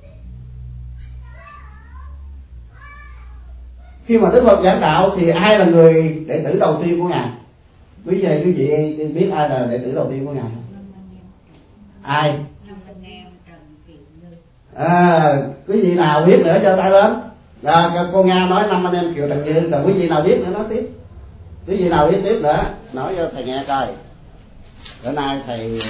Khi mà Đức Phật giảng đạo thì ai là người đệ tử đầu tiên của ngài? Quý vị quý vị biết ai là đệ tử đầu tiên của ngài không? Ai? À, quý vị nào biết nữa cho tay lên. À, cô Nga nói năm anh em Kiều Trần Như, rồi quý vị nào biết nữa nói tiếp. Quý vị nào biết tiếp nữa nói cho thầy nghe coi. Bữa nay thầy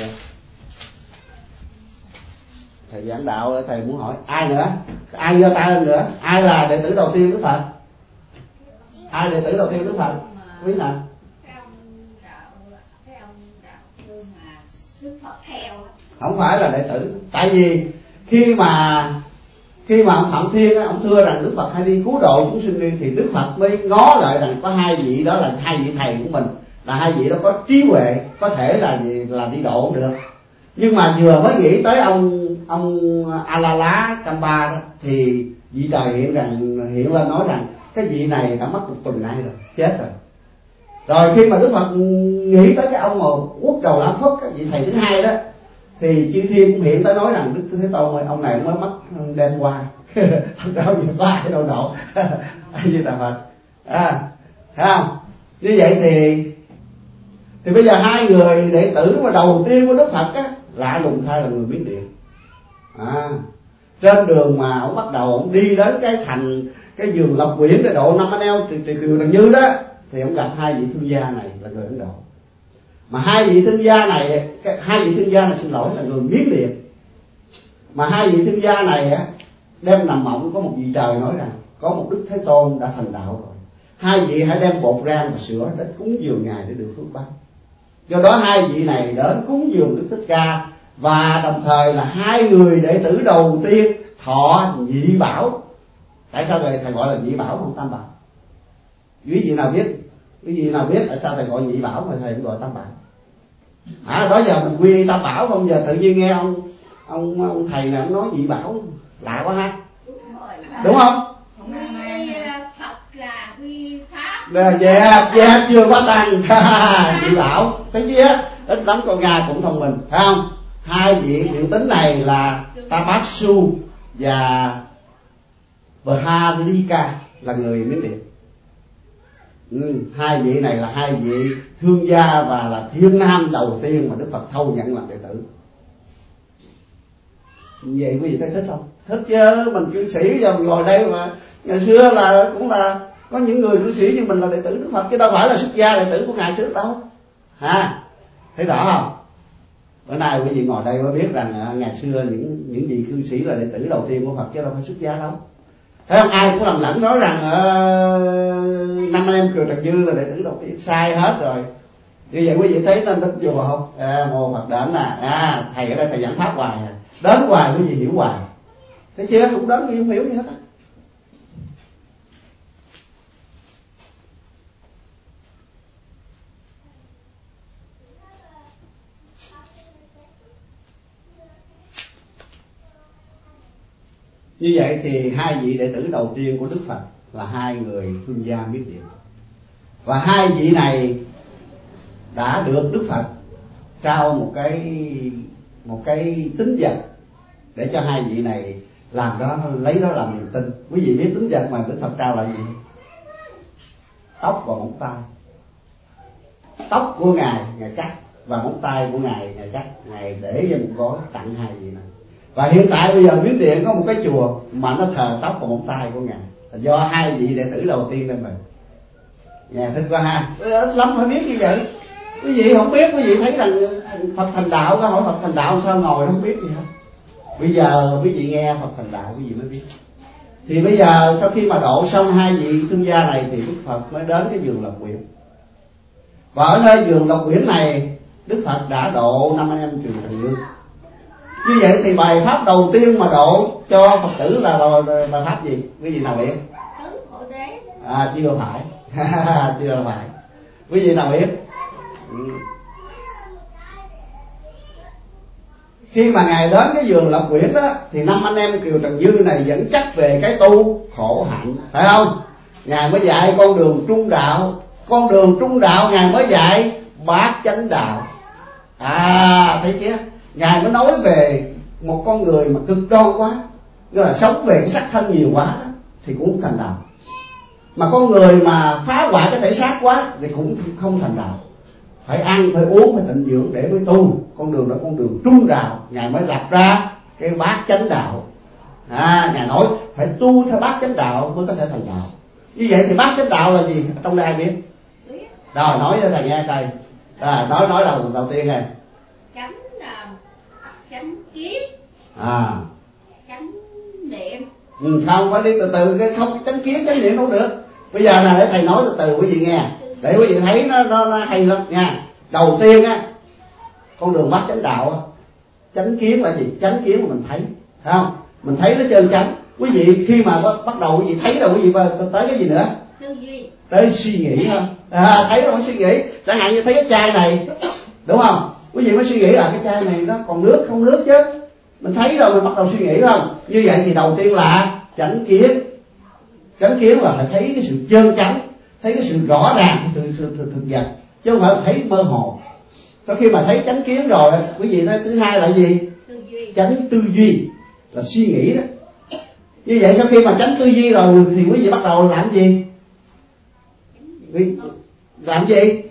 thầy giảng đạo, thầy muốn hỏi ai nữa, ai giơ tay lên nữa, ai là đệ tử đầu tiên Đức Phật? Ai đệ tử đầu tiên Đức Phật? Quý nào? Không phải là đệ tử, tại vì khi mà khi mà ông Phạm Thiên ông thưa rằng Đức Phật hãy đi cứu độ chúng sinh đi, thì Đức Phật mới ngó lại rằng có hai vị đó là hai vị thầy của mình, là hai vị đó có trí huệ, có thể là gì là đi độ được. Nhưng mà vừa mới nghĩ tới ông ông Alala Kamba đó, thì vị trời hiện rằng hiện lên nói rằng cái vị này đã mất một tuần nay rồi, chết rồi. Rồi khi mà Đức Phật nghĩ tới cái ông mà quốc đầu Lã Phất, vị thầy thứ hai đó, thì chư thiên cũng hiện tới nói rằng Đức Thế Tôn ơi, ông này mới mất đêm qua, thật ra vừa có ai đâu độ. Như là Phật, à, thấy không? Như vậy thì thì bây giờ hai người đệ tử mà đầu tiên của Đức Phật á, lạ lùng thay là người Miến Điện. À, trên đường mà ông bắt đầu ông đi đến cái thành cái vườn Lộc Quyển để độ năm anh em Trì Kiều Trần Như đó, thì ông gặp hai vị thương gia này là người Ấn Độ. Mà hai vị thương gia này, hai vị thương gia này xin lỗi là người Miến Điện. Mà hai vị thương gia này á, đem nằm mộng có một vị trời nói rằng có một Đức Thế Tôn đã thành đạo rồi, hai vị hãy đem bột rang và sữa đến cúng dường ngài để được phước báo. Do đó hai vị này đến cúng dường Đức Thích Ca, và đồng thời là hai người đệ tử đầu tiên thọ nhị bảo. Tại sao thầy, thầy gọi là nhị bảo không tam bảo? Quý vị nào biết? Quý vị nào biết tại sao thầy gọi nhị bảo mà thầy cũng gọi tam bảo? À, đó giờ mình quy tam bảo không, giờ tự nhiên nghe ông ông, ông thầy này ông nói nhị bảo lạ quá ha, đúng không? Phật là quy pháp, dẹp dẹp chưa có tăng. Chị bảo thấy chưa, ít lắm con Nga cũng thông minh, phải không? Hai vị thiện tính này là Tabassu và Bhalika là người Miến Điện. Ừ, hai vị này là hai vị thương gia và là thiên nam đầu tiên mà Đức Phật thâu nhận làm đệ tử. Vậy quý vị thấy thích không? Thích chứ, mình cư sĩ giờ mình ngồi đây mà ngày xưa là cũng là có những người cư sĩ như mình là đệ tử Đức Phật, chứ đâu phải là xuất gia đệ tử của ngài trước đâu. Ha, thấy rõ không? Bữa nay quý vị ngồi đây mới biết rằng ngày xưa những những vị cư sĩ là đệ tử đầu tiên của Phật chứ đâu phải xuất gia đâu. Thấy không? Ai cũng lầm lẫn nói rằng uh, năm anh em Kiều Trần Như là đệ tử đầu tiên, sai hết rồi. Như vậy quý vị thấy nên đến chùa không? À, mô Phật đến nè, à, thầy ở đây thầy giảng pháp hoài, đến hoài quý vị hiểu hoài. Thấy chưa? Không đến quý vị không hiểu gì hết á. Như vậy thì hai vị đệ tử đầu tiên của Đức Phật là hai người thương gia Miến Điện. Và hai vị này đã được Đức Phật trao một cái một cái tín vật để cho hai vị này làm đó, lấy đó làm niềm tin. Quý vị biết tín vật mà Đức Phật trao là gì? Tóc và móng tay. Tóc của ngài ngài cắt và móng tay của ngài ngài cắt, ngài để vào một gói tặng hai vị này. Và hiện tại bây giờ Miến Điện có một cái chùa mà nó thờ tóc và móng tay của ngài, là do hai vị đệ tử đầu tiên đem về. Nghe thích quá ha, ít lắm phải biết như vậy. Quý vị không biết, quý vị thấy rằng Phật thành đạo, có hỏi Phật thành đạo sao ngồi không biết gì hết. Bây giờ quý vị nghe Phật thành đạo quý vị mới biết. Thì bây giờ sau khi mà độ xong hai vị thương gia này thì Đức Phật mới đến cái vườn Lộc Quyển. Và ở nơi vườn Lộc Quyển này Đức Phật đã độ năm anh em Kiều Trần Như. Như vậy thì bài pháp đầu tiên mà độ cho Phật tử là bài pháp gì? Quý vị nào biết? À, chưa phải. Chưa phải. Quý vị nào biết? Ừ. Khi mà ngài đến cái vườn Lộc Quyển đó thì năm anh em Kiều Trần Như này dẫn chắc về cái tu khổ hạnh, phải không? Ngài mới dạy con đường trung đạo, con đường trung đạo ngài mới dạy bát chánh đạo. À, thấy chưa? Ngài mới nói về một con người mà cực đoan quá, nghĩa là sống về cái sắc thân nhiều quá đó, thì cũng không thành đạo. Mà con người mà phá hoại cái thể xác quá thì cũng không thành đạo. Phải ăn, phải uống, phải tịnh dưỡng để mới tu. Con đường đó con đường trung đạo. Ngài mới lập ra cái bát chánh đạo. À, Ngài nói phải tu theo bát chánh đạo mới có thể thành đạo. Như vậy thì bát chánh đạo là gì? Trong đây ai biết? Rồi nói cho thầy nghe coi. À, nói nói đầu đầu tiên này. Chánh là chánh kiến. À. Chánh niệm. Ừ, không phải đi từ từ, cái không chánh kiến chánh niệm không được. Bây giờ là để thầy nói từ từ quý vị nghe, để quý vị thấy nó nó, nó hay lắm nha. Đầu tiên á, con đường bát chánh đạo á, chánh kiến là gì? Chánh kiến mà mình thấy, thấy không? Mình thấy nó trơn chánh. Quý vị khi mà bắt đầu quý vị thấy rồi quý vị tới cái gì nữa? Tư duy. Tới suy nghĩ thôi. À, thấy rồi mới suy nghĩ. Chẳng hạn như thấy cái chai này, đúng không? Quý vị mới suy nghĩ là cái chai này nó còn nước không nước chứ. Mình thấy rồi mình bắt đầu suy nghĩ không? Như vậy thì đầu tiên là chánh kiến. Chánh kiến là phải thấy cái sự trơn chánh, thấy cái sự rõ ràng của thực, thực, thực, thực vật, chứ không phải là thấy mơ hồ. Sau khi mà thấy chánh kiến rồi, quý vị thấy thứ hai là gì? Tư duy. Chánh tư duy là suy nghĩ đó. Như vậy sau khi mà chánh tư duy rồi thì quý vị bắt đầu làm gì? Làm gì?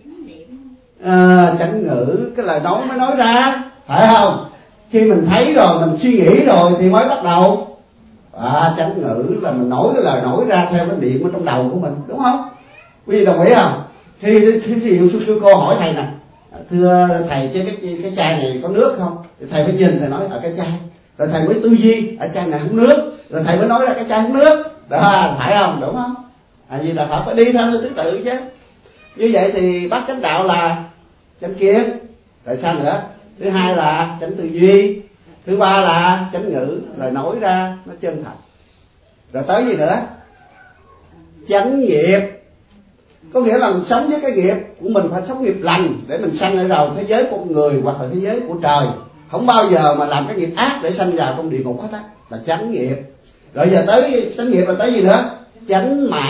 À, chánh ngữ, cái lời nói mới nói ra, phải không? Khi mình thấy rồi, mình suy nghĩ rồi thì mới bắt đầu à, chánh ngữ là mình nói cái lời nói ra theo cái niệm ở trong đầu của mình, đúng không? Quý vị đồng ý không? Thì ví dụ sư cô hỏi thầy nè, thưa thầy cái cái cái chai này có nước không? Thì thầy phải nhìn, thầy nói ở cái chai, rồi thầy mới tư duy ở chai này không nước, rồi thầy mới nói là cái chai không nước, đó, phải không? Đúng không? À, vì là Phật phải đi theo thứ tự chứ. Như vậy thì bát chánh đạo là chánh kiến, rồi sao nữa? Thứ hai là chánh tư duy, thứ ba là chánh ngữ, lời nói ra nó chân thật. Rồi tới gì nữa? Chánh nghiệp, có nghĩa là mình sống với cái nghiệp của mình phải sống nghiệp lành để mình sanh ở vào thế giới của con người hoặc là thế giới của trời, không bao giờ mà làm cái nghiệp ác để sanh vào trong địa ngục hết á, là chánh nghiệp. Rồi giờ tới chánh nghiệp là tới gì nữa? Chánh mạng,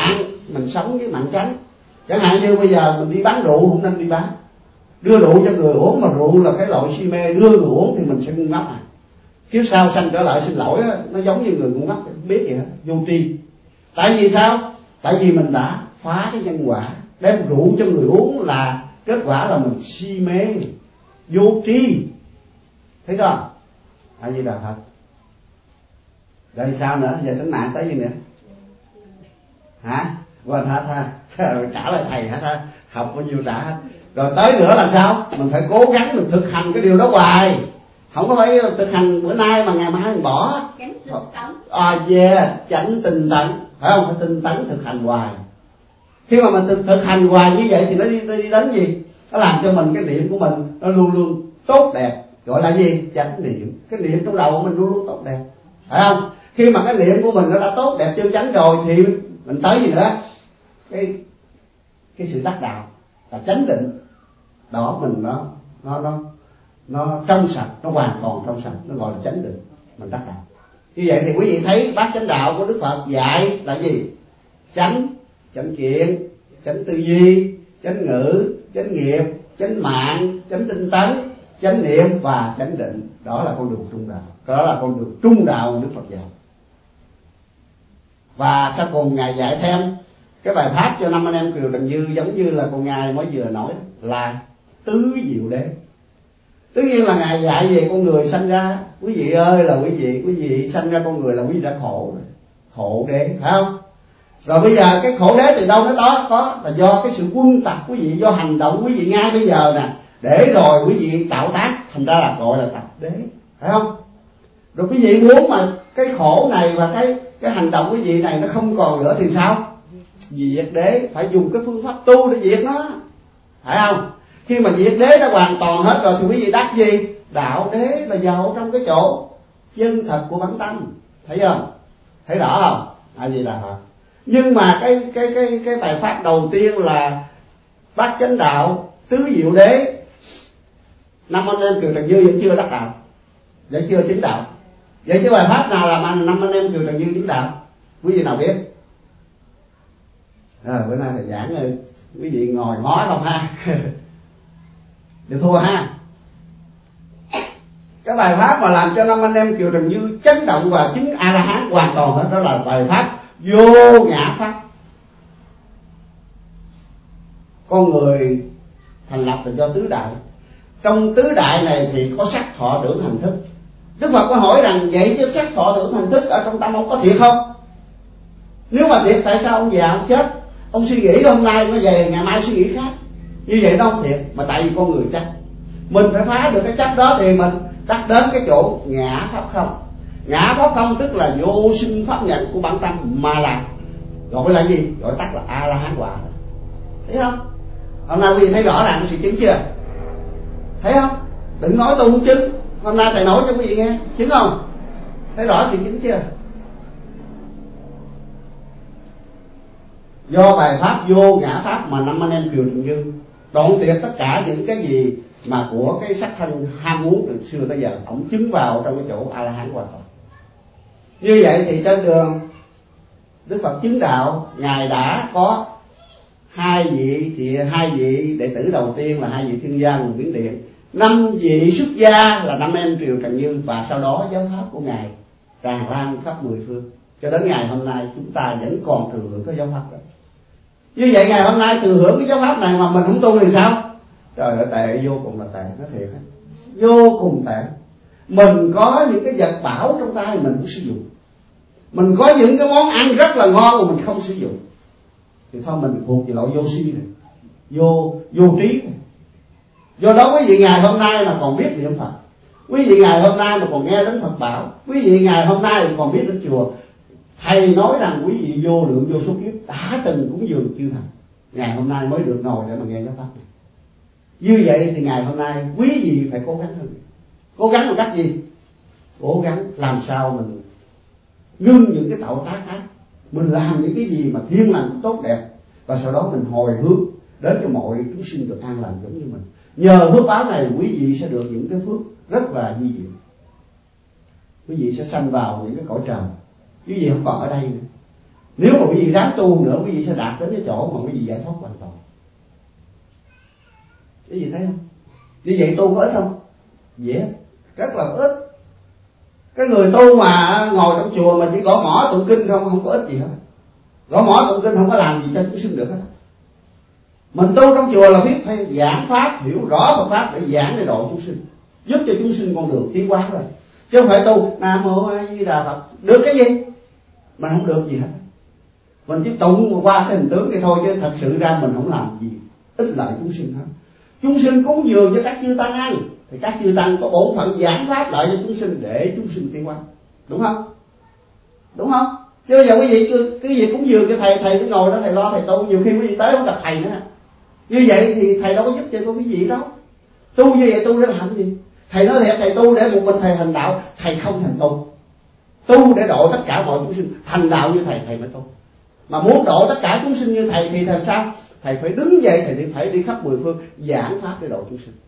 mình sống với mạng chánh. Chẳng hạn như bây giờ mình đi bán rượu không nên đi bán, đưa rượu cho người uống mà rượu là cái loại si mê, đưa người uống thì mình sẽ ngu ngốc à. Kiếp sau sanh trở lại xin lỗi đó, nó giống như người ngu ngốc, không biết gì hết, vô tri. Tại vì sao? Tại vì mình đã phá cái nhân quả, đem rượu cho người uống là kết quả là mình si mê, vô tri. Thấy không? À gì là thật. Rồi sao nữa? Giờ tính mạng tới gì nữa? Hả? Quên hết ha. Trả lời thầy hết ha. Học bao nhiêu trả hết. Rồi tới nữa là sao? Mình phải cố gắng mình thực hành cái điều đó hoài. Không có phải thực hành bữa nay mà ngày mai mình bỏ. Chánh tinh tấn. À yeah, chánh tinh tấn. Phải không? Phải tinh tấn thực hành hoài. Khi mà mình thực, thực hành hoài như vậy thì nó đi, nó đi đến gì? Nó làm cho mình cái niệm của mình nó luôn luôn tốt đẹp. Gọi là gì? Chánh niệm. Cái niệm trong đầu của mình luôn luôn tốt đẹp. Phải không? Khi mà cái niệm của mình nó đã tốt đẹp chân chánh rồi thì mình tới gì nữa? Cái cái sự đắc đạo là chánh định. Đó mình nó nó nó nó trong sạch, nó hoàn toàn trong sạch, nó gọi là chánh định, mình đắc đạo. Như vậy thì quý vị thấy bát chánh đạo của Đức Phật dạy là gì? Chánh, chánh kiện, chánh tư duy, chánh ngữ, chánh nghiệp, chánh mạng, chánh tinh tấn, chánh niệm và chánh định. Đó là con đường trung đạo. Đó là con đường trung đạo Đức Phật dạy. Và sau cùng Ngài dạy thêm cái bài pháp cho năm anh em Kiều Trần Như, giống như là con Ngài mới vừa nói, là tứ diệu đế. Tất nhiên là Ngài dạy về con người sanh ra. Quý vị ơi là quý vị, quý vị sanh ra con người là quý vị đã khổ rồi. Khổ đế, phải không? Rồi bây giờ cái khổ đế từ đâu nó đó? Có là do cái sự quân tập quý vị, do hành động quý vị ngay bây giờ nè, để rồi quý vị tạo tác, thành ra là gọi là tập đế, phải không? Rồi quý vị muốn mà cái khổ này và cái cái hành động quý vị này nó không còn nữa thì sao? Diệt đế, phải dùng cái phương pháp tu để diệt nó, phải không? Khi mà diệt đế đã hoàn toàn hết rồi thì quý vị đắc gì? Đạo đế, là vào trong cái chỗ chân thật của bản tâm, thấy không? Thấy rõ không? À gì là hả? Nhưng mà cái cái cái cái bài pháp đầu tiên là bát chánh đạo tứ diệu đế, năm anh em Kiều Trần Như vẫn chưa đắc đạo, vẫn chưa chứng đạo. Vậy cái bài pháp nào làm năm anh em Kiều Trần Như chứng đạo? Quý vị nào biết? À, bữa nay thầy giảng rồi quý vị ngồi ngó không ha? Được thua ha. Cái bài pháp mà làm cho năm anh em Kiều Trần Như chấn động và chứng A La Hán hoàn toàn hết, đó là bài pháp vô ngã pháp. Con người thành lập là do tứ đại. Trong tứ đại này thì có sắc thọ tưởng hành thức. Đức Phật có hỏi rằng vậy chứ sắc thọ tưởng hành thức ở trong tâm ông có thiệt không? Nếu mà thiệt tại sao ông già ông chết? Ông suy nghĩ hôm nay nó về, ngày mai suy nghĩ khác. Như vậy nó không thiệt, mà tại vì con người chấp. Mình phải phá được cái chấp đó thì mình đắc đến cái chỗ ngã pháp không. Ngã pháp không tức là vô sinh pháp nhận của bản tâm mà là gọi là gì? Gọi tắt là A La Hán quả. Thấy không? Hôm nay quý vị thấy rõ ràng sự chứng chưa? Thấy không? Đừng nói tôi không chứng. Hôm nay thầy nói cho quý vị nghe, chứng không? Thấy rõ sự chứng chưa? Do bài pháp vô ngã pháp mà năm anh em Kiều Trần Như đoạn tuyệt tất cả những cái gì mà của cái sắc thân ham muốn từ xưa tới giờ, ông chứng vào trong cái chỗ A La Hán hoàn toàn. Như vậy thì trên đường Đức Phật chứng đạo, Ngài đã có hai vị, thì hai vị đệ tử đầu tiên là hai vị thiên gia Nguồn Biến Điện, năm vị xuất gia là năm em Kiều Trần Như, và sau đó giáo pháp của Ngài tràn lan khắp mười phương. Cho đến ngày hôm nay chúng ta vẫn còn thừa hưởng cái giáo pháp đó. Như vậy ngày hôm nay thừa hưởng cái giáo pháp này mà mình không tu thì sao? Trời ơi, tệ vô cùng là tệ, nó thiệt á, vô cùng tệ. Mình có những cái vật bảo trong tay mình không sử dụng, mình có những cái món ăn rất là ngon mà mình không sử dụng, thì thôi mình thuộc về loại vô si này, vô vô trí này. Do đó quý vị ngày hôm nay mà còn biết niệm Phật, quý vị ngày hôm nay mà còn nghe đến Phật bảo, quý vị ngày hôm nay mà còn biết đến chùa, thầy nói rằng quý vị vô lượng vô số kiếp đã từng cúng dường chư thần, ngày hôm nay mới được ngồi để mà nghe giáo pháp này. Như vậy thì ngày hôm nay quý vị phải cố gắng hơn. Cố gắng bằng cách gì? Cố gắng làm sao mình ngưng những cái tạo tác ác, mình làm những cái gì mà thiên lành tốt đẹp, và sau đó mình hồi hướng đến cho mọi chúng sinh được an lành giống như mình. Nhờ phước báo này quý vị sẽ được những cái phước rất là di diệu. Quý vị sẽ sanh vào những cái cõi trời, quý vị không còn ở đây nữa. Nếu mà quý vị ráng tu nữa, quý vị sẽ đạt đến cái chỗ mà quý vị giải thoát hoàn toàn. Quý vị thấy không? Như vậy tu có ít không? Dễ, rất là ít. Cái người tu mà ngồi trong chùa mà chỉ gõ mõ tụng kinh không, không có ích gì hết. Gõ mõ tụng kinh không có làm gì cho chúng sinh được hết. Mình tu trong chùa là biết phải giảng pháp, hiểu rõ Phật pháp để giảng để độ chúng sinh, giúp cho chúng sinh con đường tiến hóa rồi. Chứ không phải tu Nam Mô A Di Đà Phật được cái gì? Mình không được gì hết. Mình chỉ tụng qua cái hình tướng kia thôi, chứ thật sự ra mình không làm gì ích lợi chúng sinh hết. Chúng sinh cúng dường cho các chư tăng ăn, thì các chư tăng có bổn phận giảng pháp lợi cho chúng sinh để chúng sinh tiến hóa, đúng không? Đúng không? Chứ bây giờ quý vị cứ cái gì cúng dường cho thầy, thầy cứ ngồi đó thầy lo thầy tu, nhiều khi quý vị tới không gặp thầy nữa. Như vậy thì thầy đâu có giúp cho quý vị đâu. Tu như vậy tu để làm gì? Thầy nói thiệt, thầy tu để một mình thầy thành đạo, thầy không thành tu. Tu để độ tất cả mọi chúng sinh, thành đạo như thầy, thầy mới tu. Mà muốn độ tất cả chúng sinh như thầy thì làm sao? Thầy phải đứng dậy, thầy đi phải đi khắp mười phương giảng pháp để độ chúng sinh.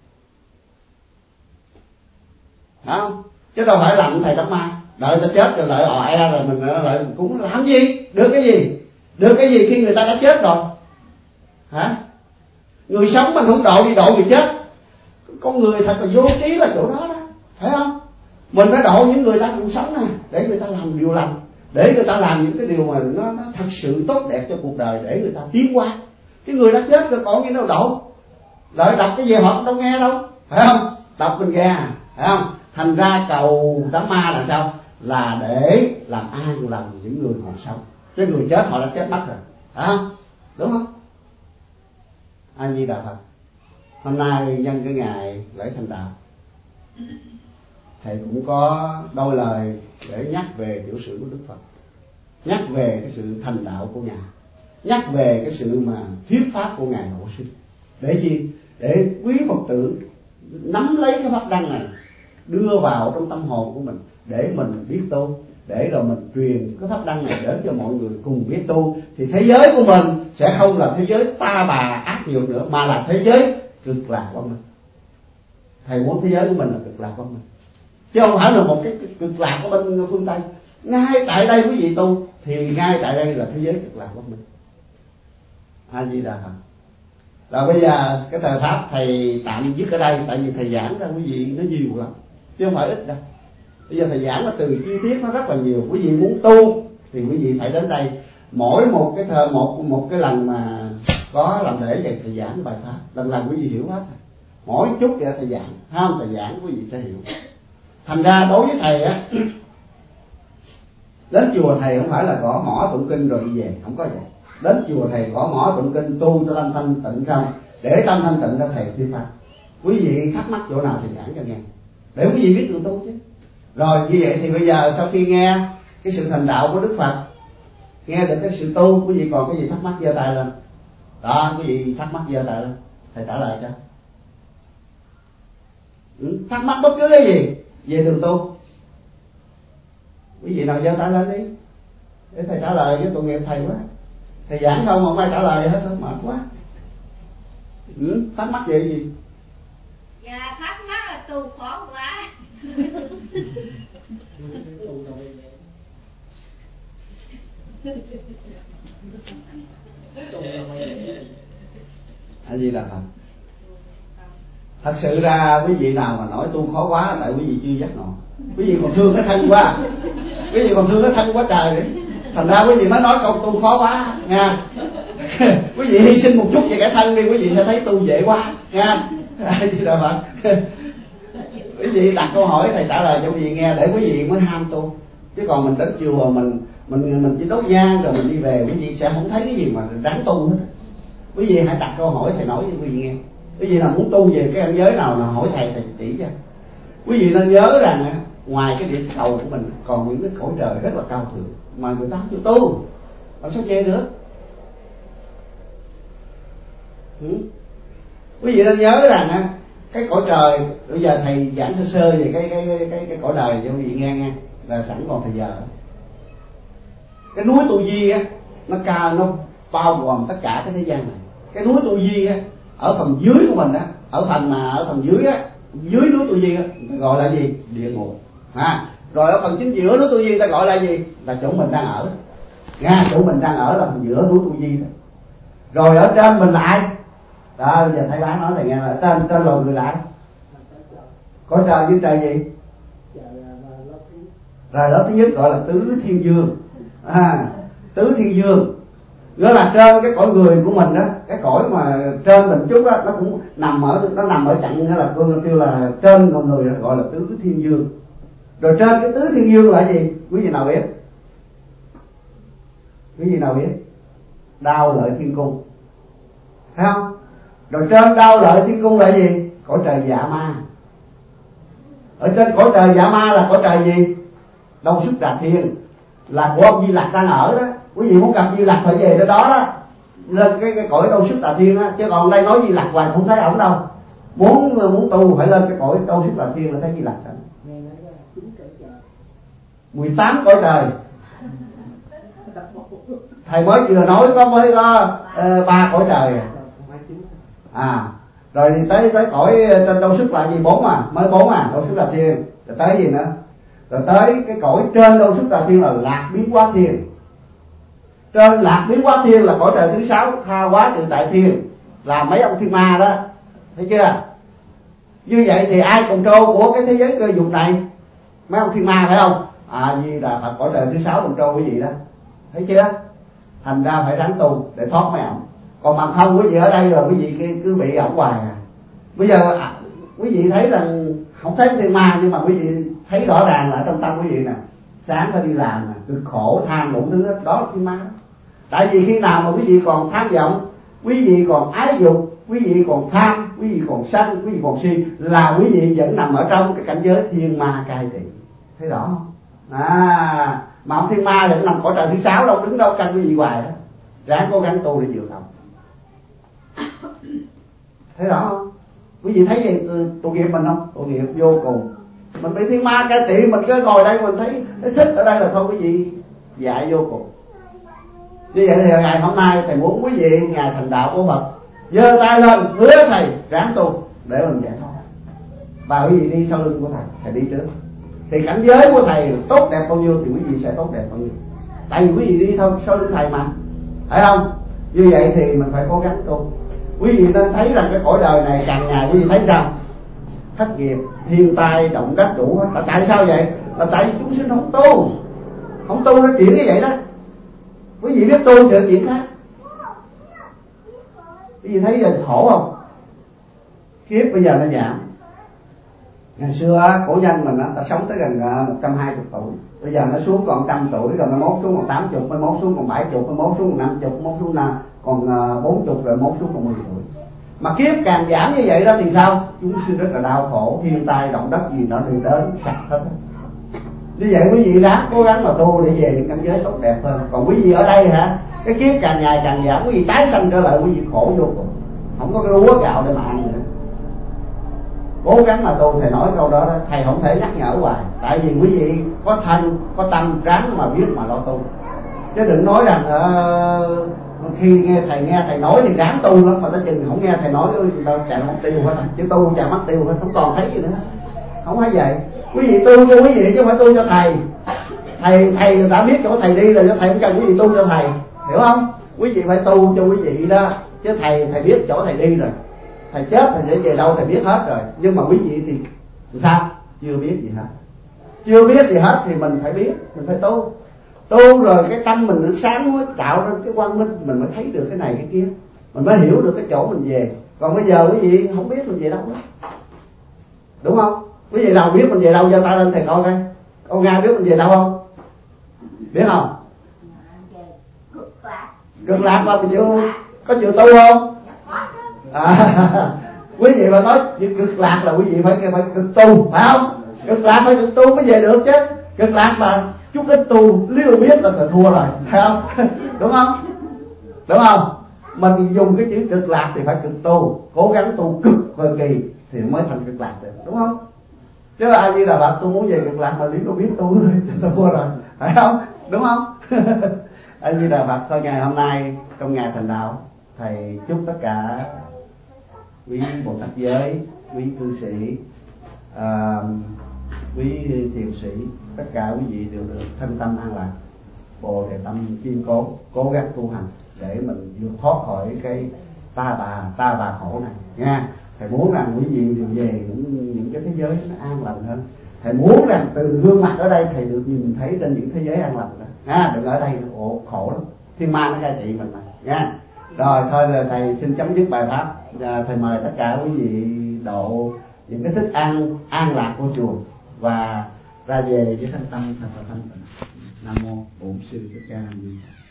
Phải không? Chứ đâu phải làm thầy đám ma, đợi ta chết rồi lại ò e rồi mình lại cũng làm gì? Được cái gì? Được cái gì khi người ta đã chết rồi? Hả? Người sống mình không độ đi độ người chết. Con người thật là vô trí là chỗ đó đó, phải không? Mình phải độ những người ta còn sống nè, để người ta làm điều lành, để người ta làm những cái điều mà nó, nó thật sự tốt đẹp cho cuộc đời, để người ta tiến qua. Cái người đã chết rồi còn như nào độ? Đợi đọc cái gì họ đâu nghe đâu, phải không? Đọc mình nghe, phải không? Thành ra cầu đám ma là sao? Là để làm an lòng những người còn sống. Cái người chết họ đã chết mất rồi, phải không? Đúng không? A Di Đà Phật. Hôm nay nhân cái ngày lễ thành đạo, thầy cũng có đôi lời để nhắc về tiểu sử của Đức Phật, nhắc về cái sự thành đạo của Ngài, nhắc về cái sự mà thuyết pháp của Ngài Ngộ Sinh. Để chi? Để quý Phật tử nắm lấy cái pháp đăng này, đưa vào trong tâm hồn của mình, để mình biết tu, để rồi mình truyền cái pháp đăng này đến cho mọi người cùng biết tu. Thì thế giới của mình sẽ không là thế giới ta bà ác nhược nữa, mà là thế giới cực lạc quang minh. Thầy muốn thế giới của mình là cực lạc quang minh, chứ không phải là một cái cực lạc ở bên phương Tây. Ngay tại đây quý vị tu thì ngay tại đây là thế giới cực lạc quang minh. A Di Đà Phật. Rồi bây giờ cái thời pháp thầy tạm dứt ở đây, tại vì thầy giảng ra quý vị nó nhiều lắm chứ không phải ít đâu. Bây giờ thầy giảng nó từ chi tiết nó rất là nhiều. Quý vị muốn tu thì quý vị phải đến đây. Mỗi một cái thời một một cái lần mà có làm lễ vậy thầy giảng bài pháp, lần lần quý vị hiểu hết. Mỗi chút vậy thầy giảng, không thầy giảng quý vị sẽ hiểu. Thành ra đối với thầy á, đến chùa thầy không phải là gõ mõ tụng kinh rồi đi về, không có vậy. Đến chùa thầy gõ mõ tụng kinh tu cho tâm thanh tịnh không, để tâm thanh tịnh cho thầy thuyết pháp. Quý vị thắc mắc chỗ nào thầy giảng cho nghe, để quý vị biết đường tu chứ. Rồi như vậy thì bây giờ sau khi nghe cái sự thành đạo của Đức Phật, nghe được cái sự tu, quý vị còn cái gì thắc mắc giơ tay lên. Đó, quý vị thắc mắc giơ tay lên, thầy trả lời cho. Ừ, thắc mắc bất cứ cái gì về đường tu, quý vị nào giơ tay lên đi để thầy trả lời, với tội nghiệp thầy quá. Thầy giảng không mà không ai trả lời hết, mệt quá. Ừ, thắc mắc về gì? Dạ thắc mắc là tu khó quá. A Di Đà Phật. Thật sự ra quý vị nào mà nói tu khó quá, tại quý vị chưa giác ngộ. Quý vị còn thương cái thân quá, quý vị còn thương cái thân quá trời đấy. Thành ra quý vị mới nói câu tu khó quá nha. Quý vị hy sinh một chút về cái thân đi, quý vị sẽ thấy tu dễ quá nha. A Di Đà Phật. Quý vị đặt câu hỏi thầy trả lời cho quý vị nghe, để quý vị mới ham tu. Chứ còn mình đến chùa mình mình mình chỉ đốt nhang rồi mình đi về, quý vị sẽ không thấy cái gì mà đáng tu hết. Quý vị hãy đặt câu hỏi thầy nói cho quý vị nghe. Quý vị nào muốn tu về cái cảnh giới nào là hỏi thầy, thầy chỉ cho. Quý vị nên nhớ rằng ngoài cái địa cầu của mình còn những cái cõi trời rất là cao thượng mà người ta không chịu tu, làm sao về được? Ừ? Quý vị nên nhớ rằng cái cõi trời, bây giờ thầy giảng sơ sơ về cái cái cái cái, cái cõi đời cho quý vị nghe nghe, là sẵn còn thời giờ. Cái núi Tu Di á, nó cao, nó bao gồm tất cả cái thế gian này. Cái núi Tu Di á, ở phần dưới của mình á, ở phần mà ở phần dưới á, dưới núi Tu Di á, gọi là gì? Địa ngục. À, rồi ở phần chính giữa núi Tu Di ta gọi là gì? Là chỗ mình đang ở. Nga chỗ mình đang ở là giữa núi Tu Di đó. Rồi ở trên mình là ai? Đó, bây giờ thầy bá nói thầy nghe là trên trên loài người là ai? Có trời với trời gì? Trời lớp thứ nhất gọi là tứ thiên dương. À, tứ thiên dương nghĩa là trên cái cõi người của mình đó, cái cõi mà trên mình chút đó, nó cũng nằm ở nó nằm ở chặng nghĩa là kêu là trên con người đó, gọi là tứ thiên dương. Rồi trên cái tứ thiên dương là gì? Quý vị nào biết? Quý vị nào biết? Đao lợi thiên cung, thấy không? Rồi trên đao lợi thiên cung là gì? Cõi trời dạ ma. Ở trên cõi trời dạ ma là cõi trời gì? Đâu Xuất Đà Thiên, là của ông Di Lặc đang ở đó. Quý vị muốn gặp Di Lặc phải về tới đó đó, lên cái cái cõi Đâu Xuất Đà Thiên á. Chứ còn đây nói Di Lặc hoài không thấy ổng đâu. Muốn muốn tu phải lên cái cõi Đâu Xuất Đà Thiên là thấy Di Lặc đó. mười tám cõi trời. Thầy mới vừa nói có mới có uh, ba cõi trời à. Rồi thì tới tới cõi trên Đâu Xuất là gì? Bốn à, mới bốn à, Đâu Xuất Đà Thiên. Rồi tới gì nữa? Rồi tới cái cõi trên Đâu Xuất Đà Thiên là Lạc Biến Hóa Thiên. Trên Lạc Biến Hóa Thiên là cõi trời thứ sáu, Tha Hóa Tự Tại Thiên, là mấy ông thiên ma đó, thấy chưa? Như vậy thì ai control của cái thế giới cơ dục này? Mấy ông thiên ma phải không? À, Di Đà Phật cõi trời thứ sáu control quý vị đó, thấy chưa? Thành ra phải ráng tu để thoát mấy ông. Còn bằng không quý vị ở đây rồi quý vị cứ, cứ bị ổng hoài à. Bây giờ à, quý vị thấy rằng không thấy thiên ma, nhưng mà quý vị thấy rõ ràng là ở trong tâm quý vị nè, sáng phải đi làm nè, cực khổ than đủ thứ đó, đó là thiên ma. Tại vì khi nào mà quý vị còn tham vọng, quý vị còn ái dục, quý vị còn tham, quý vị còn sân, quý vị còn si, là quý vị vẫn nằm ở trong cái cảnh giới thiên ma cai trị. Thấy rõ không? À, mà ông thiên ma vẫn nằm cõi trời thứ sáu đâu, đứng đâu canh quý vị hoài đó. Ráng cố gắng tu để vượt không. Thấy rõ không? Quý vị thấy gì tội nghiệp mình không? Tội nghiệp vô cùng. Mình bị thiên ma cai trị, mình cứ ngồi đây mình thấy, thấy thích ở đây là thôi quý vị dạy vô cùng. Như vậy thì ngày hôm nay thầy muốn quý vị ngày thành đạo của Phật giơ tay lên hứa thầy ráng tu để mình giải thoát, và quý vị đi sau lưng của thầy, thầy đi trước. Thì cảnh giới của thầy tốt đẹp bao nhiêu thì quý vị sẽ tốt đẹp bao nhiêu. Tại vì quý vị đi thôi sau lưng thầy mà, phải không? Như vậy thì mình phải cố gắng tu. Quý vị nên thấy rằng cái cõi đời này càng ngày quý vị thấy rằng khắc nghiệt, thiên tai, động đất đủ hết. Là tại sao vậy? Là tại vì chúng sinh không tu, không tu nó chuyển như vậy đó. Quý vị biết tu thì chuyện khác. Quý vị thấy giờ khổ không? Kiếp bây giờ nó giảm. Ngày xưa cổ nhân mình ta sống tới gần một trăm hai mươi tuổi, bây giờ nó xuống còn trăm tuổi, rồi mai mốt xuống còn tám mươi, mai mốt xuống còn bảy mươi, mai mốt xuống còn năm mươi, mai mốt xuống còn bốn mươi, rồi mốt xuống còn mười tuổi. Mà kiếp càng giảm như vậy đó thì sao? Chúng sinh rất là đau khổ, thiên tai động đất gì nó đi đến sạch hết. Như vậy quý vị ráng cố gắng mà tu để về những cảnh giới tốt đẹp hơn. Còn quý vị ở đây hả, cái kiếp càng ngày càng giảm, quý vị tái sanh trở lại quý vị khổ vô cùng, không có cái lúa gạo để mà ăn nữa. Cố gắng mà tu. Thầy nói câu đó, đó thầy không thể nhắc nhở hoài, tại vì quý vị có thân có tâm ráng mà biết mà lo tu, chứ đừng nói rằng uh, khi nghe thầy nghe thầy nói thì ráng tu lắm, mà tới chừng không nghe thầy nói đâu chạy mất tiêu hết, chứ tu chạy mất tiêu hết, không còn thấy gì nữa. Không phải vậy. Quý vị tu cho quý vị chứ không phải tu cho thầy. Thầy thầy đã biết chỗ thầy đi rồi, thầy không cần quý vị tu cho thầy, hiểu không? Quý vị phải tu cho quý vị đó, chứ thầy thầy biết chỗ thầy đi rồi. Thầy chết thầy sẽ về đâu thầy biết hết rồi, nhưng mà quý vị thì sao? Chưa biết gì hết. Chưa biết gì hết thì mình phải biết, mình phải tu. Tu rồi cái tâm mình nó sáng mới tạo ra cái quang minh, mình mới thấy được cái này cái kia, mình mới hiểu được cái chỗ mình về. Còn bây giờ quý vị không biết mình về đâu đó, đúng không? Quý vị nào biết mình về đâu giơ tay lên thầy coi coi. Con Nga biết mình về đâu không? Biết không? Cực lạc mà mình chịu, có chịu tu không? À, quý vị mà nói cực lạc là quý vị phải phải cực tu, phải không? Cực lạc phải cực tu mới về được chứ. Cực lạc mà chút ít tu nếu biết là thua rồi, phải không? Đúng không? Đúng không? Mình dùng cái chữ cực lạc thì phải cực tu, cố gắng tu cực cực kỳ thì mới thành cực lạc được, đúng không? Chứ ai như là bạn tôi muốn về cực lạc mà nếu tôi biết tu rồi tôi thua rồi, phải không? Đúng không? Ai như là Phật thôi. Ngày hôm nay trong ngày thành đạo, thầy chúc tất cả quý Bồ Tát giới, quý cư sĩ, à, quý thiền sĩ, tất cả quý vị đều được thân tâm an lạc, bồ đề tâm kiên cố, cố gắng tu hành để mình vượt thoát khỏi cái ta bà ta bà khổ này nha. Thầy muốn rằng quý vị đều về những những cái thế giới nó an lành hơn. Thầy muốn rằng từ gương mặt ở đây thầy được nhìn thấy trên những thế giới an lành đó nha, đừng ở đây ồ, khổ lắm, thiên ma nó cai trị mình mà nha. Rồi thôi là thầy xin chấm dứt bài pháp. À, thầy mời tất cả quý vị độ những cái thức ăn an lạc của chùa và ra về với thanh tâm thật là thanh tịnh. Nam mô Bổn Sư Thích Ca Mâu Ni Phật.